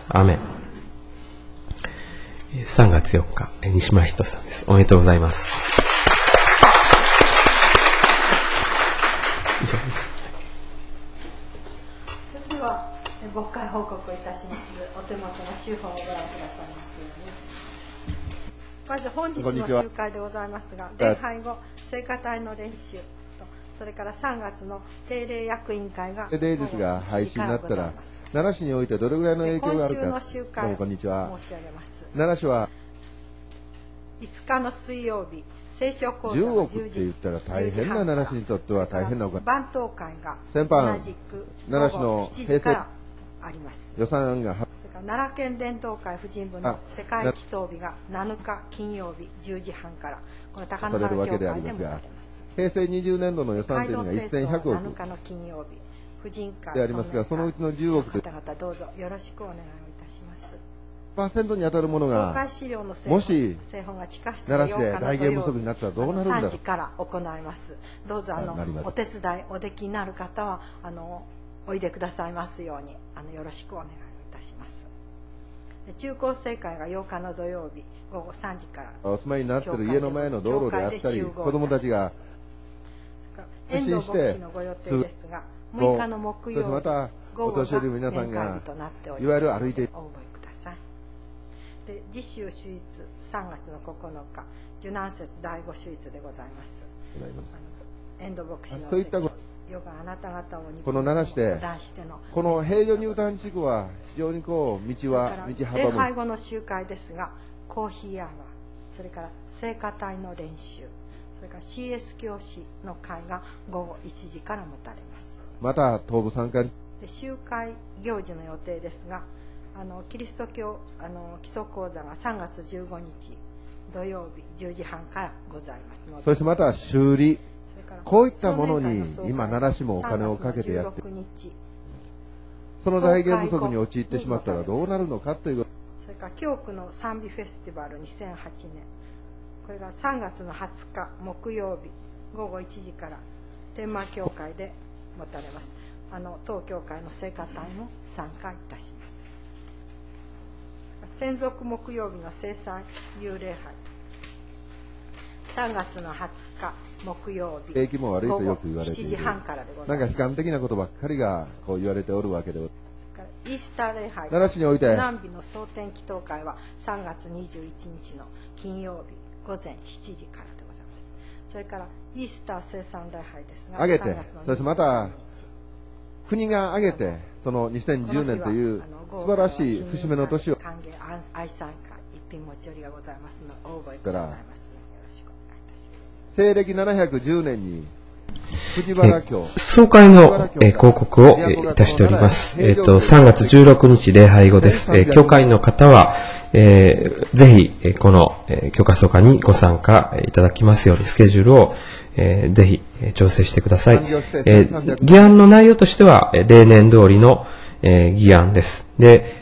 アーメン。さんがつよっか、西村ひとしさんです。おめでとうございます。以上です。 それではご会報告いたします。お手元の週報をご覧くださいますように。まず本日の集会でございますが、礼拝後聖歌隊の練習と、それからさんがつの定例役員会が定例日が配信になったら、奈良市においてどれぐらいの影響があるか。 今週の集会どうもこんにちは。 申し上げます。 奈良市はいつかの水曜日、聖書講座じゅうおがじゅうじくって言ったら大変な奈良市にとっては大変なお金。 番頭会が先般同じく奈良市のしちじからあります。 予算案がそれから奈良県伝統会婦人部の世界祈祷日がなのか金曜日じゅうじはんからこの高野原教会でもられます。 平成にじゅうねんどの予算というのがせんひゃくおくなのかの金曜日婦人会でありますが、そのうちのじゅうおくで方々どうぞよろしくお願いをいたします。 パーセントに当たるものがもし奈良市で財源不足になったらどうなるんだろう。 さんじから行います。どうぞあのお手伝いおできになる方はあのおいでくださいますようにあのよろしくお願いをいたします。で中高生会がようかの土曜日午後さんじからお住まいになっている家の前の道路であったり、子どもたちが遠藤牧師のご予定ですがむいかの木曜日またお年寄りの皆さんがいわゆる歩いてお覚えください。で次週手術さんがつのここのか受難節第五手術でございます。あの遠藤牧師のそういったここの奈良市でこの平城ニュータウン地区は非常にこう道は道幅も礼拝後の集会ですがコーヒーアワー、それから聖歌隊の練習、それから シーエス 教師の会が午後いちじから持たれます。 また東部参加で集会行事の予定ですが、あのキリスト教あの基礎講座がさんがつじゅうごにち土曜日じゅうじはんからございますので、 そしてまた修理、こういったものに今奈良市もお金をかけてやって、その財源不足に陥ってしまったらどうなるのかということ。 それから教区の賛美フェスティバルにせんはちねん、これがさんがつのはつか木曜日午後いちじから天満教会で持たれます。あの当教会の聖歌隊も参加いたします。専属木曜日の聖餐幽霊杯さんがつのはつか木曜日景気も悪いとよく言われている、 しちじはんからでございます。 なんか悲観的なことばっかりがこう言われておるわけで、 イースター礼拝奈良市において南美の蒼天祈祷会はさんがつにじゅういちにちの金曜日午前しちじからでございます。それからイースター聖餐礼拝ですが、 挙げてそしてまた国が挙げてそのにせんじゅうねんという素晴らしい節目の年を歓迎愛妻会一品持ち寄りがございますのでお覚えくださいますようよろしくお願いいたします。 西暦ななひゃくじゅうねんに藤原教総会の広告をいたしております。えっと、さんがつじゅうろくにち礼拝後です。えー、教会の方は、えー、ぜひ、えー、この、えー、教会総会にご参加いただきますように、スケジュールを、えー、ぜひ、えー、調整してください。えー、議案の内容としては、例年通りの、えー、議案です。で、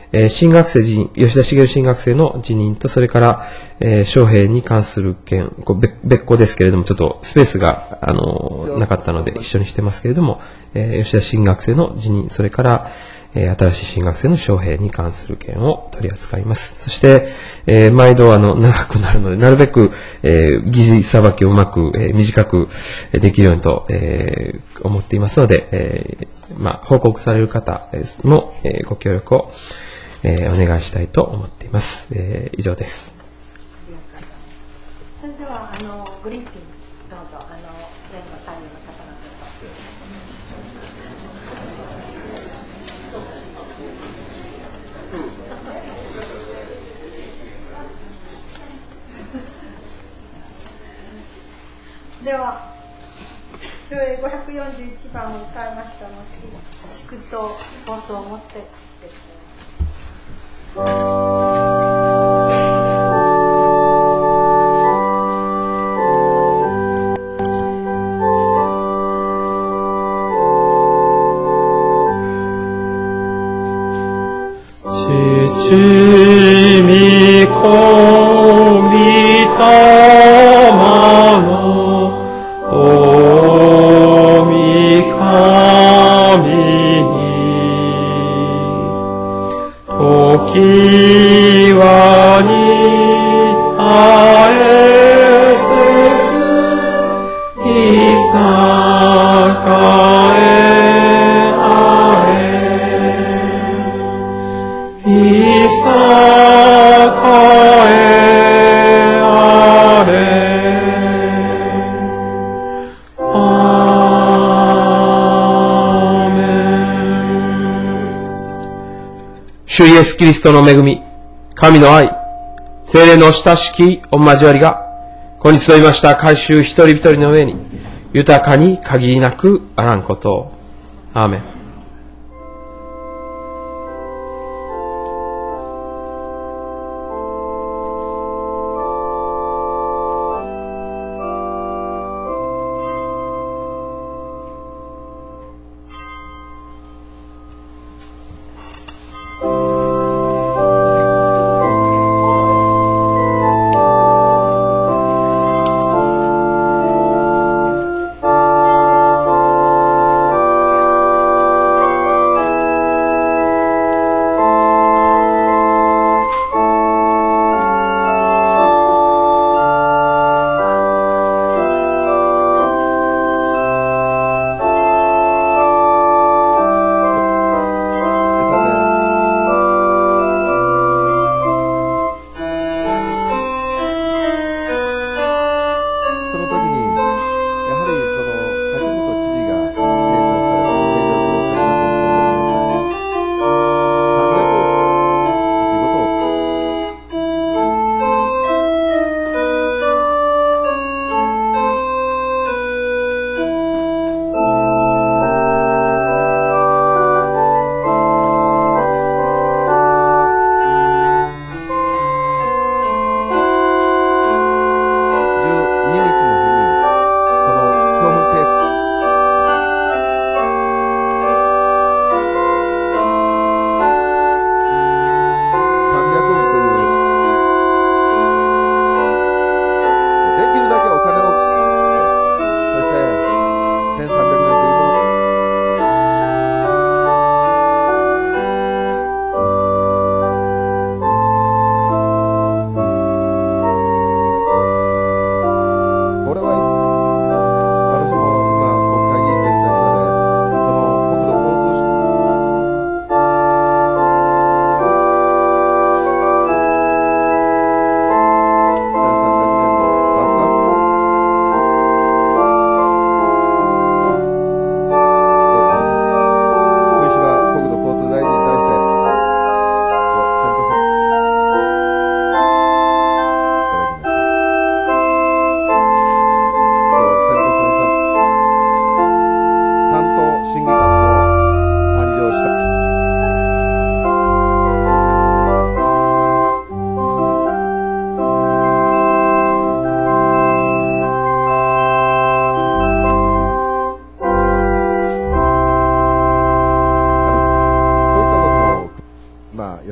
えー、新学生辞任、吉田茂新学生の辞任と、それから、えー、将兵に関する件、こう別別個ですけれども、ちょっとスペースが、あのー、なかったので一緒にしてますけれども、えー、吉田新学生の辞任、それから、えー、新しい新学生の将兵に関する件を取り扱います。そして、えー、毎度あの、長くなるので、なるべく、えー、議事裁きをうまく、えー、短くできるようにと、えー、思っていますので、えー、まあ、報告される方も、えー、ご協力を、えー、お願いしたいと思っています。えー、以上です。 それでは、あの、グリーンティーどうぞ、あの、例の最後の方々では、昭栄ごひゃくよんじゅういちばんを歌いました後、祝祷放送をもってできています。 父御子御霊のお御神に時はに絶えずいさかえあれいさかえあれ主イエスキリストの恵み、神の愛、聖霊の親しき御交わりが、ここに集いました改宗一人一人の上に、豊かに限りなくあらんことを。アーメン。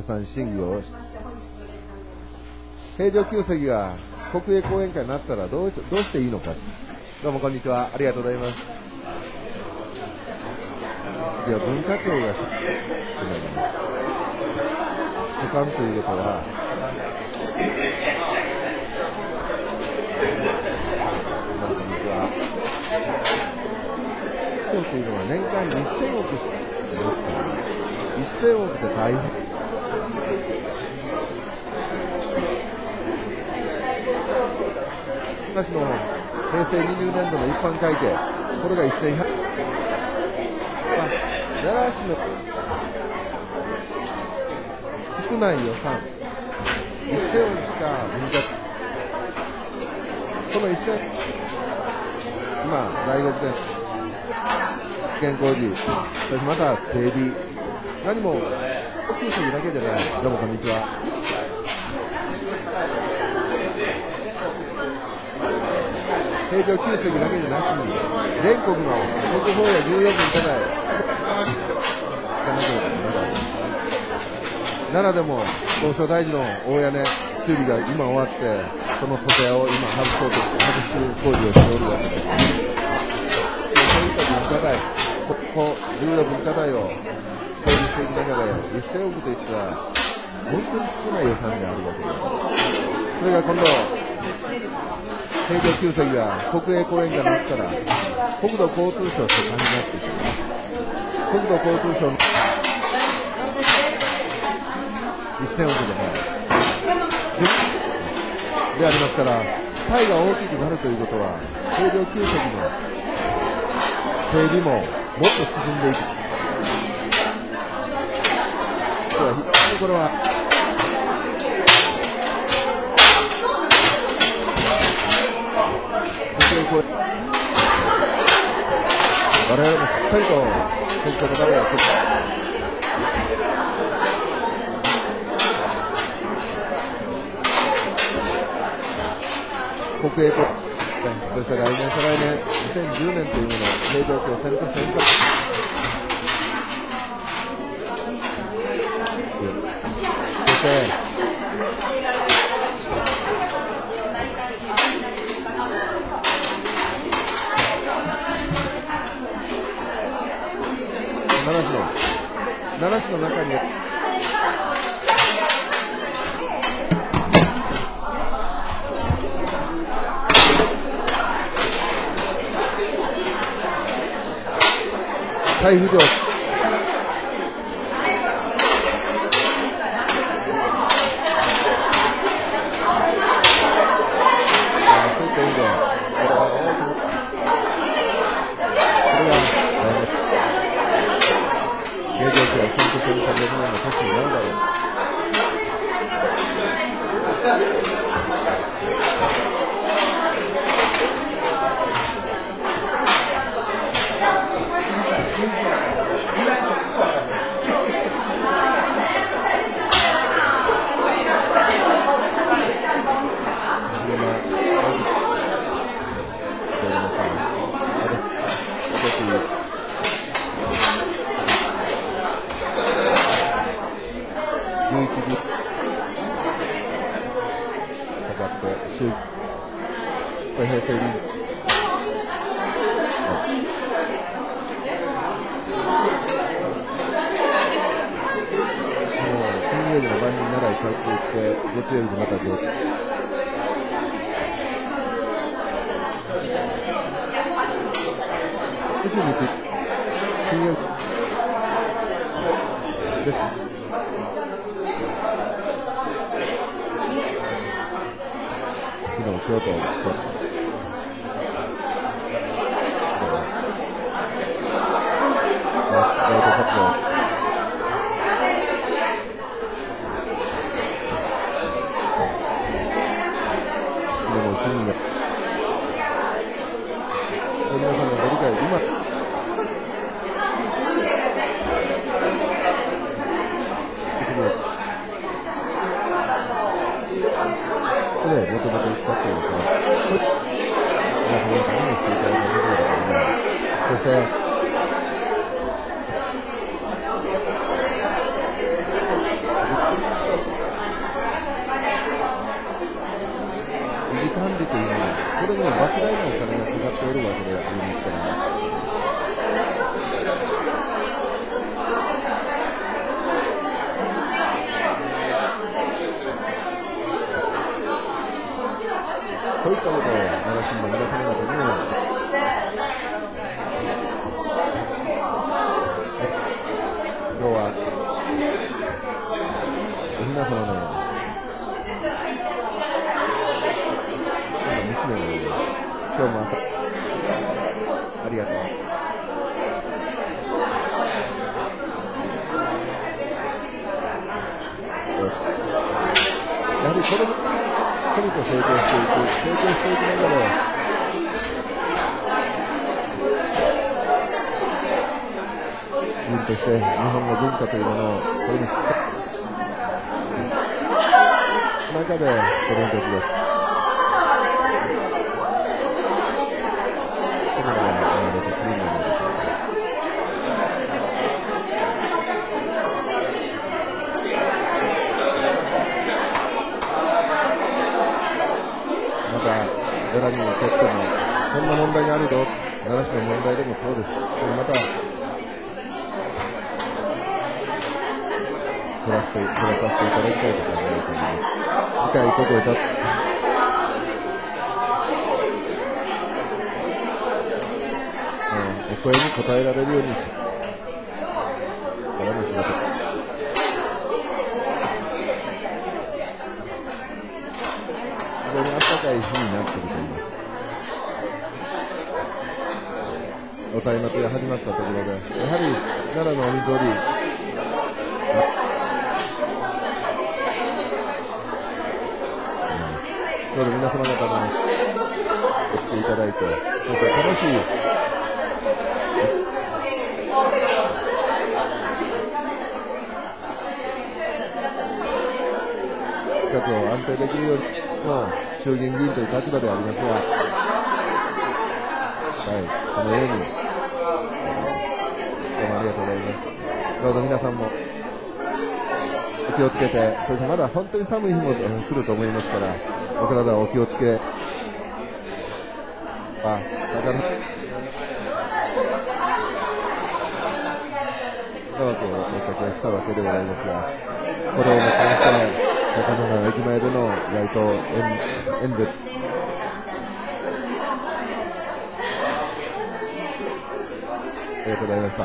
さん審議を平城宮跡が国営公園会になったらどう、どうしていいのか。どうもこんにちは、ありがとうございます。いや、文化庁が所管ということは、こんにちは。市長というのは年間にせんおくしかせんおくって大変。昔の平成にじゅうねんどの一般会計、これがせんひゃく、奈良市の少ない予算せんおくしか分割、このせん今大学で健康時、そしてまた整備、何も大きい席だけじゃない。どうもこんにちは。平城宮跡だけじゃなしに、全国の国宝や重要文化財奈良でも東照大寺の大屋根修理が今終わって、その土手を今外そうとして外す工事をしておるわけです。そういった文化財、国宝重要文化財を整備していく中でせんおくといったら本当に少ない予算があるわけです。それが今度平城宮跡が国営公園がなったら国土交通省所管になっていく。国土交通省のせんおくでもでありますから、パイが大きくなるということは平城宮跡の整備ももっと進んでいく。非常にこれは我々もしっかりと選挙の中でやっていく。国営と、そして来年、再来年、にせんじゅうねんというものを平城京選挙選挙そして奈良市の奈良市の中に台風でで、もともと言ったというか、 皆様の娘のように今日もありがとう。やはりこれもとにかく成長していく、成長していく中で、人として日本の文化というものを、それにしっかり中で子供たちがこのようなものでクリーンなものです。またベラにとってもこんな問題があるぞ、奈良市の問題でもそうです。また照らして、照らさせていただきたいと考えております。次回ここへ立つ。お声に応えられるようにし、からの仕事。非常に暖かい日になっていると思います。お松明が始まったところで、やはり奈良のおみどり、どうぞ皆様方に来ていただいて、そして楽しい企画を安定できるようの衆議院議員という立場でありますが、はい、このように、どうもありがとうございます。どうぞ皆さんもお気をつけて、そしてまだ本当に寒い日も来ると思いますから、お体はお気をつけ、あ、だから長くお酒をしたわけでございますが、これをもってまして、高野の駅前での街頭演説、ありがとうございました。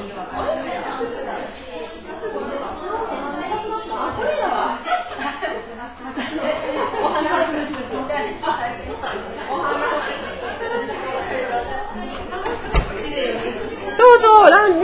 そうそう、ランね。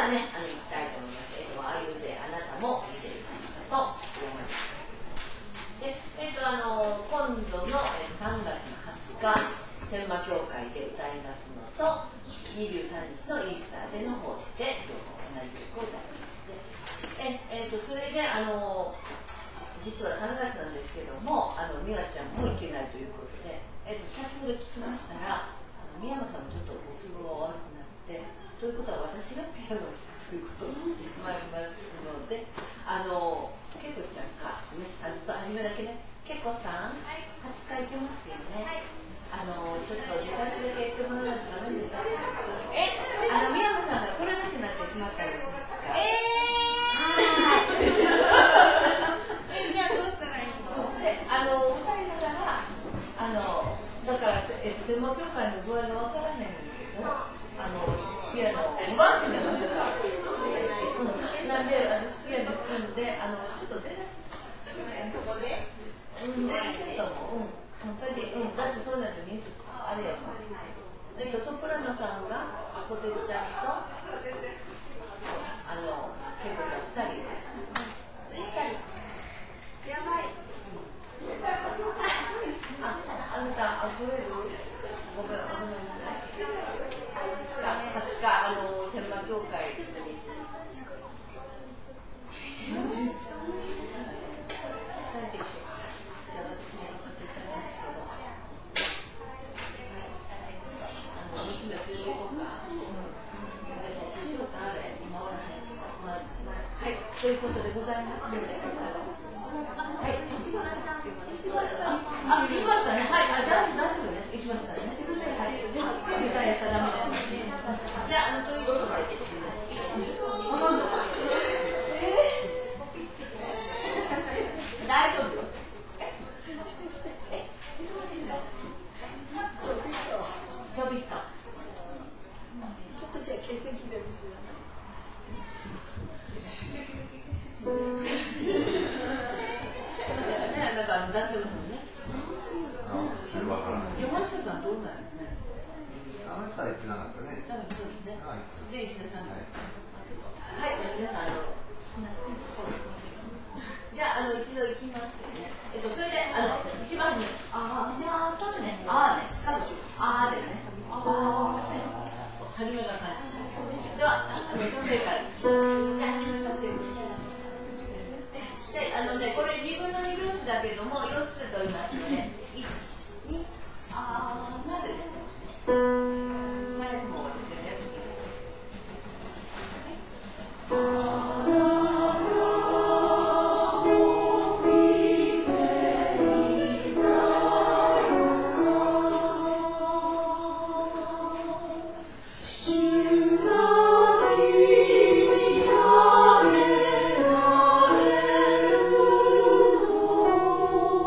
はね、あの行きたいと思います。えっと、ああいうであなたも見ていただと思います。で、えっと、あの、今度のさんがつのはつか、天満教会で歌い出すのと、にじゅうさんにちのイースターでの奉仕で、両方同じ曲を歌います。え、えっと、それで、あの、実はさんがつなんですけども、あの美和ちゃんも行けないということで、えっと、先ほど聞きましたら、あの宮山さんもちょっとご都合が悪くなって、ということは私がピアノを弾くということになってしまいますので、あの、けいこちゃんか、ね、あの、ちょっと初めだけね、けいこさん、はつか行けますよね。あの、ちょっと私だけ言ってもらうとダメです。え、あの、宮山さんが来れなくなってしまったんですか。えあの、歌いながら、あの、だから、えっと、天満教会の具合がわからへんんですけど、あの、ピアノを奪ってましたから、うん、なんで、私ピアノ組んで、あの、ちょっと出だし、そこで、うん、できると思う。うん、それで、うん、だってそうなんですよ、あれやもん。えっと、ソプラノさんが、こてちゃんと、あの、けいこちゃんふたりです。ふたり。やばい。あ、あなた、あ、これるごめん、ごめんなさい。はつか、あの、天満教会に。はい、ということでございますので。はい。石橋さん。あ、石橋さんね。はい。あ、じゃあ、大丈夫ね。石橋さんね。はい。理解したらダメです。じゃあ、あの、ということで。大丈夫よ。ちょびっと。今年は欠席でもしれない。なんかあの男性の方ね。 それはわからない。 山下さんどうなんですね。 あの人は言ってなかったね。 多分そうですね。で石田さん。はい、皆さんあのじゃああの一度行きますね。えっとそれであの一番にああじゃあ多分ねああねああでねああ初めが感じ。ではあの女性からです。じゃあ始めさせてください。であのね、これ自分の二拍子だけどもよっつで取りますので、いち、に、あーなで最後もですね、やってください。 「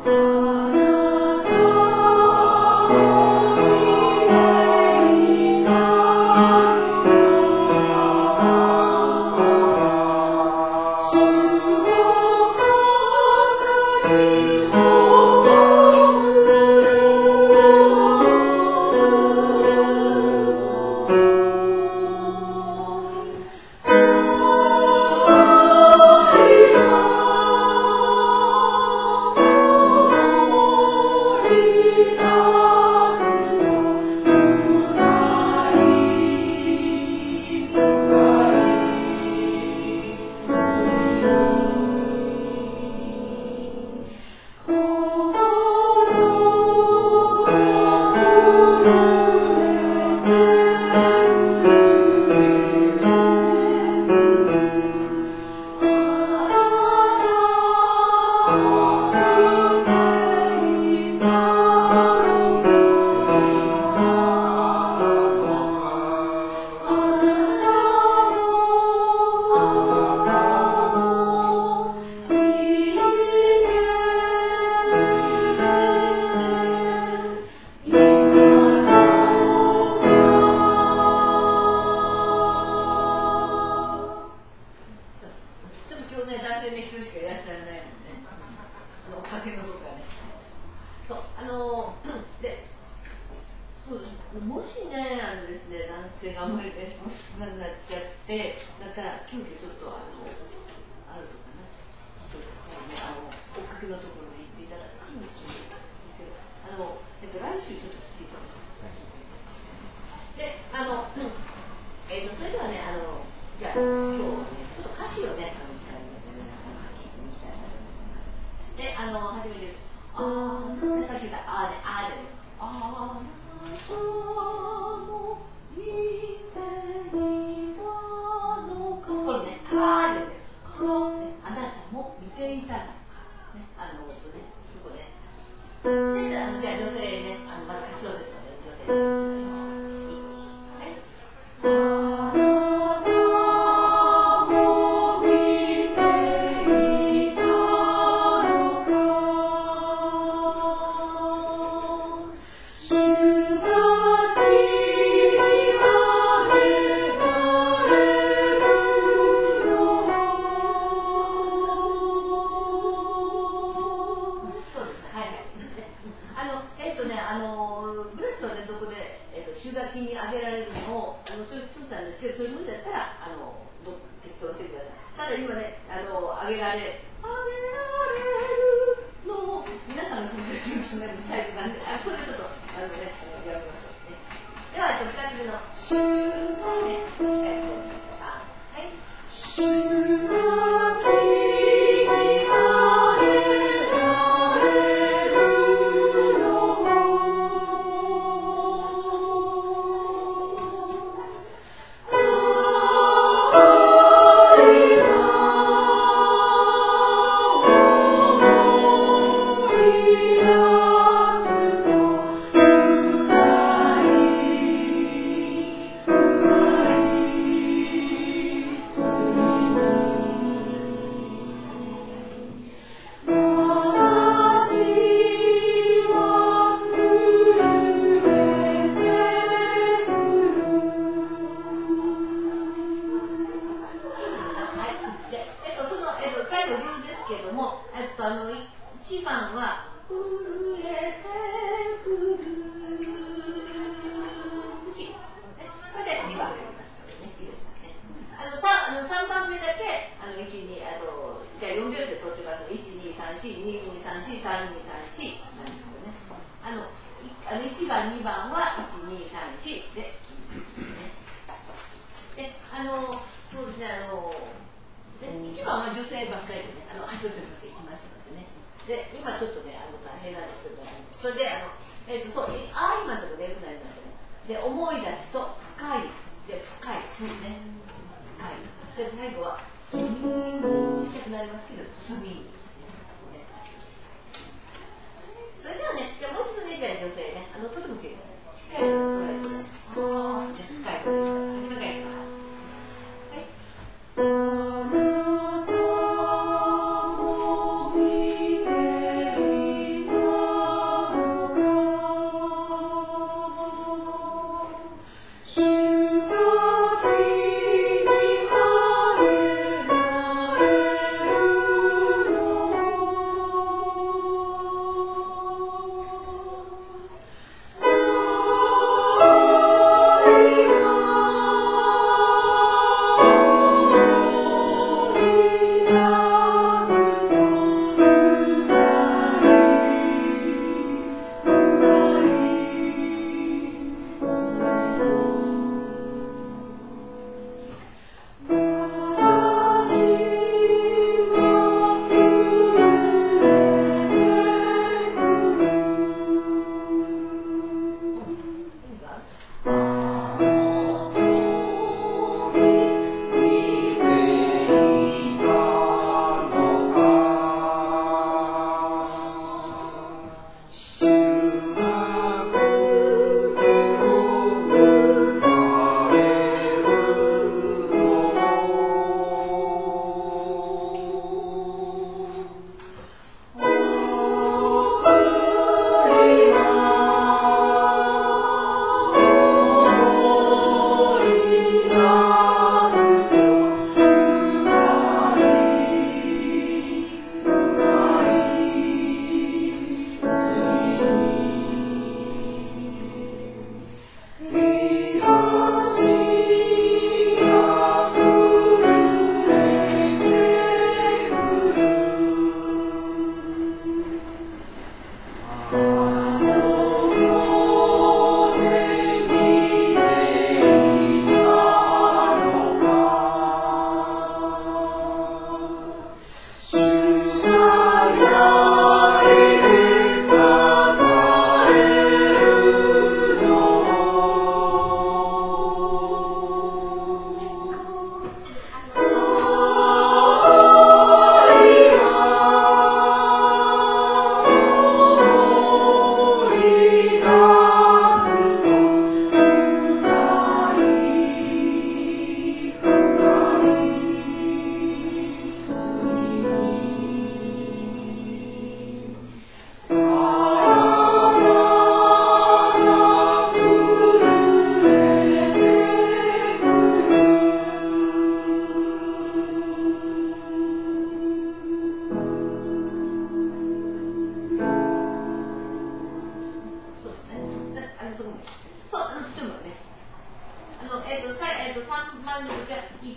「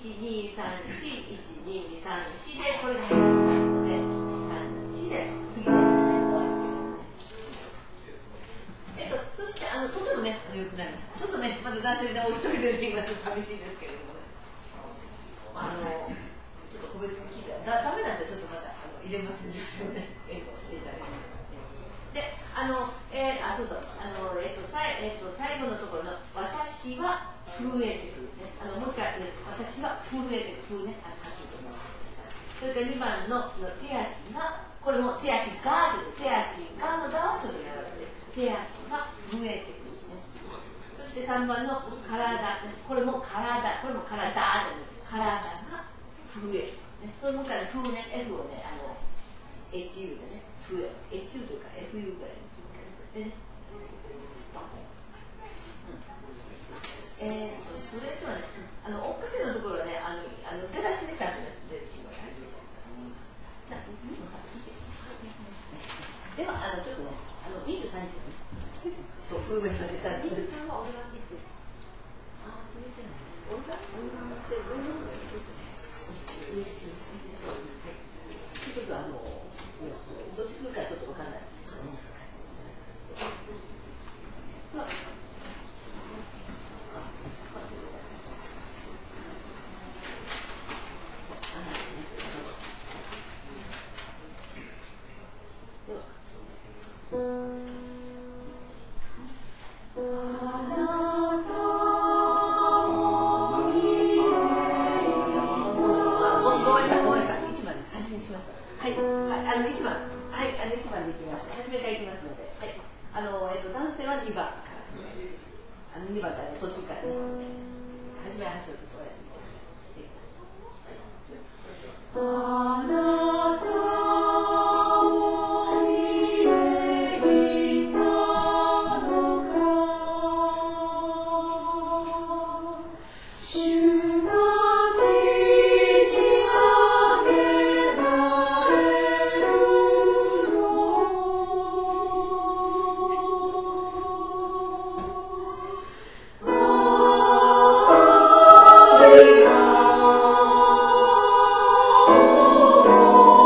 ちにさんし、いちにさんしでこれが入ってきますので、さんしで次で終わりです。えっと、そしてあのとてもね、良くなりました。ちょっとね、まず男性でお一人で今ちょっと寂しいですけれどもね。あのちょっと個別に聞いてだダメなんでちょっとまたあの入れますんですよね。英語していただきました。で、あの、えー、あ、そうそう、あの、えっ、ー、と、さい、えっ、ー、と、最後のところの、私は震えてくるですね。あの、もう一回、ね、私は震えてくるね、あの、書きと思います。それからにばんの、の手足が、これも手足が、手足がのだはちょっとやられて、手足が震えてくるね。そしてさんばんの体、これも体、これも体じゃない、体が震える、ね。そのから風ね、F をね、あの、エイチユー でね。エイチユー というか エフユー ぐらいですね。うん、えーと、それとはね、あの追っかけのところはね、あのあの出だしでちゃんと出てきます。では、あのちょっとね、あのにじゅうさんにちね、そう、風味が出たら、にじゅうさんは俺が切って、ああ、触れてない。俺が、俺が持って、俺の方が切ってね。ちょっとあの、どっち来るかちょっとわかんないですけどね。まあ Oh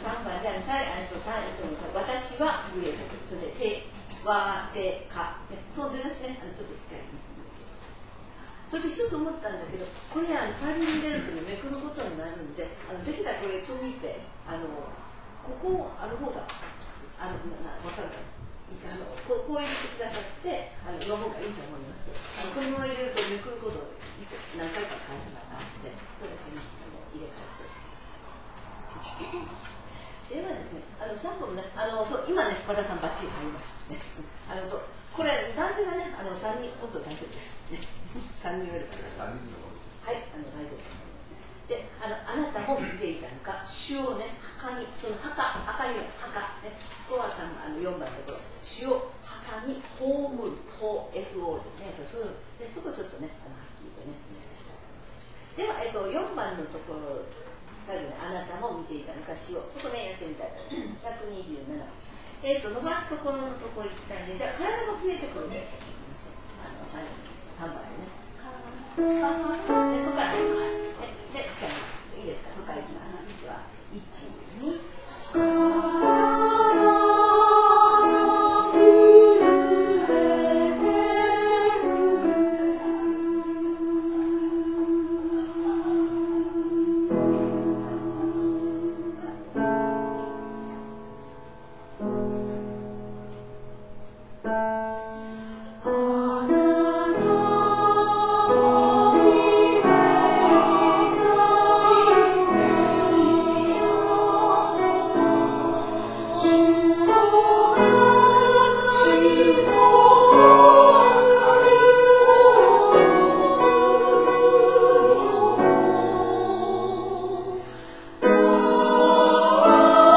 さんばんで、あのさいあのさん私は震える、それで手は手か、そう出だしね、あのちょっとしっかり、ね、それで一つ思ったんだけど、これあのファイルに入れると、ね、めくることになるんで、あのできたらこれちょ見て、あのここある方があのな分かるかな。あのこう、こう入れてくださってあのの方がいいと思います。あのこのまま入れるとめくることを何回か返さなあかんので、それだけに入れ替えて。ではですね、あのさんぼんね、あのそう今ね、和田さんバッチリ入りましたね。あのそうこれ男性がね、あのさんにんほど大丈夫です。さんにんよりかな。はい、あの大丈夫です。で、あのあなたも見ていたのか、詩をね、墓に、その墓、赤い墓ね、コアさんあのよんばんのところ、詩を墓に葬る、葬 エフオー ですね。そうでそこちょっとね、あのはっきりとね、お願いしたいと思います。では、えっとよんばんのところ、最後にあなたも見ていたのか、詩を、そこね、やってみたいと思います。ひゃくにじゅうなな。えっと伸ばすところのところ行ったんで、じゃあ体が増えてくるんで、あの最後にさんばんでね。でそこから入ります。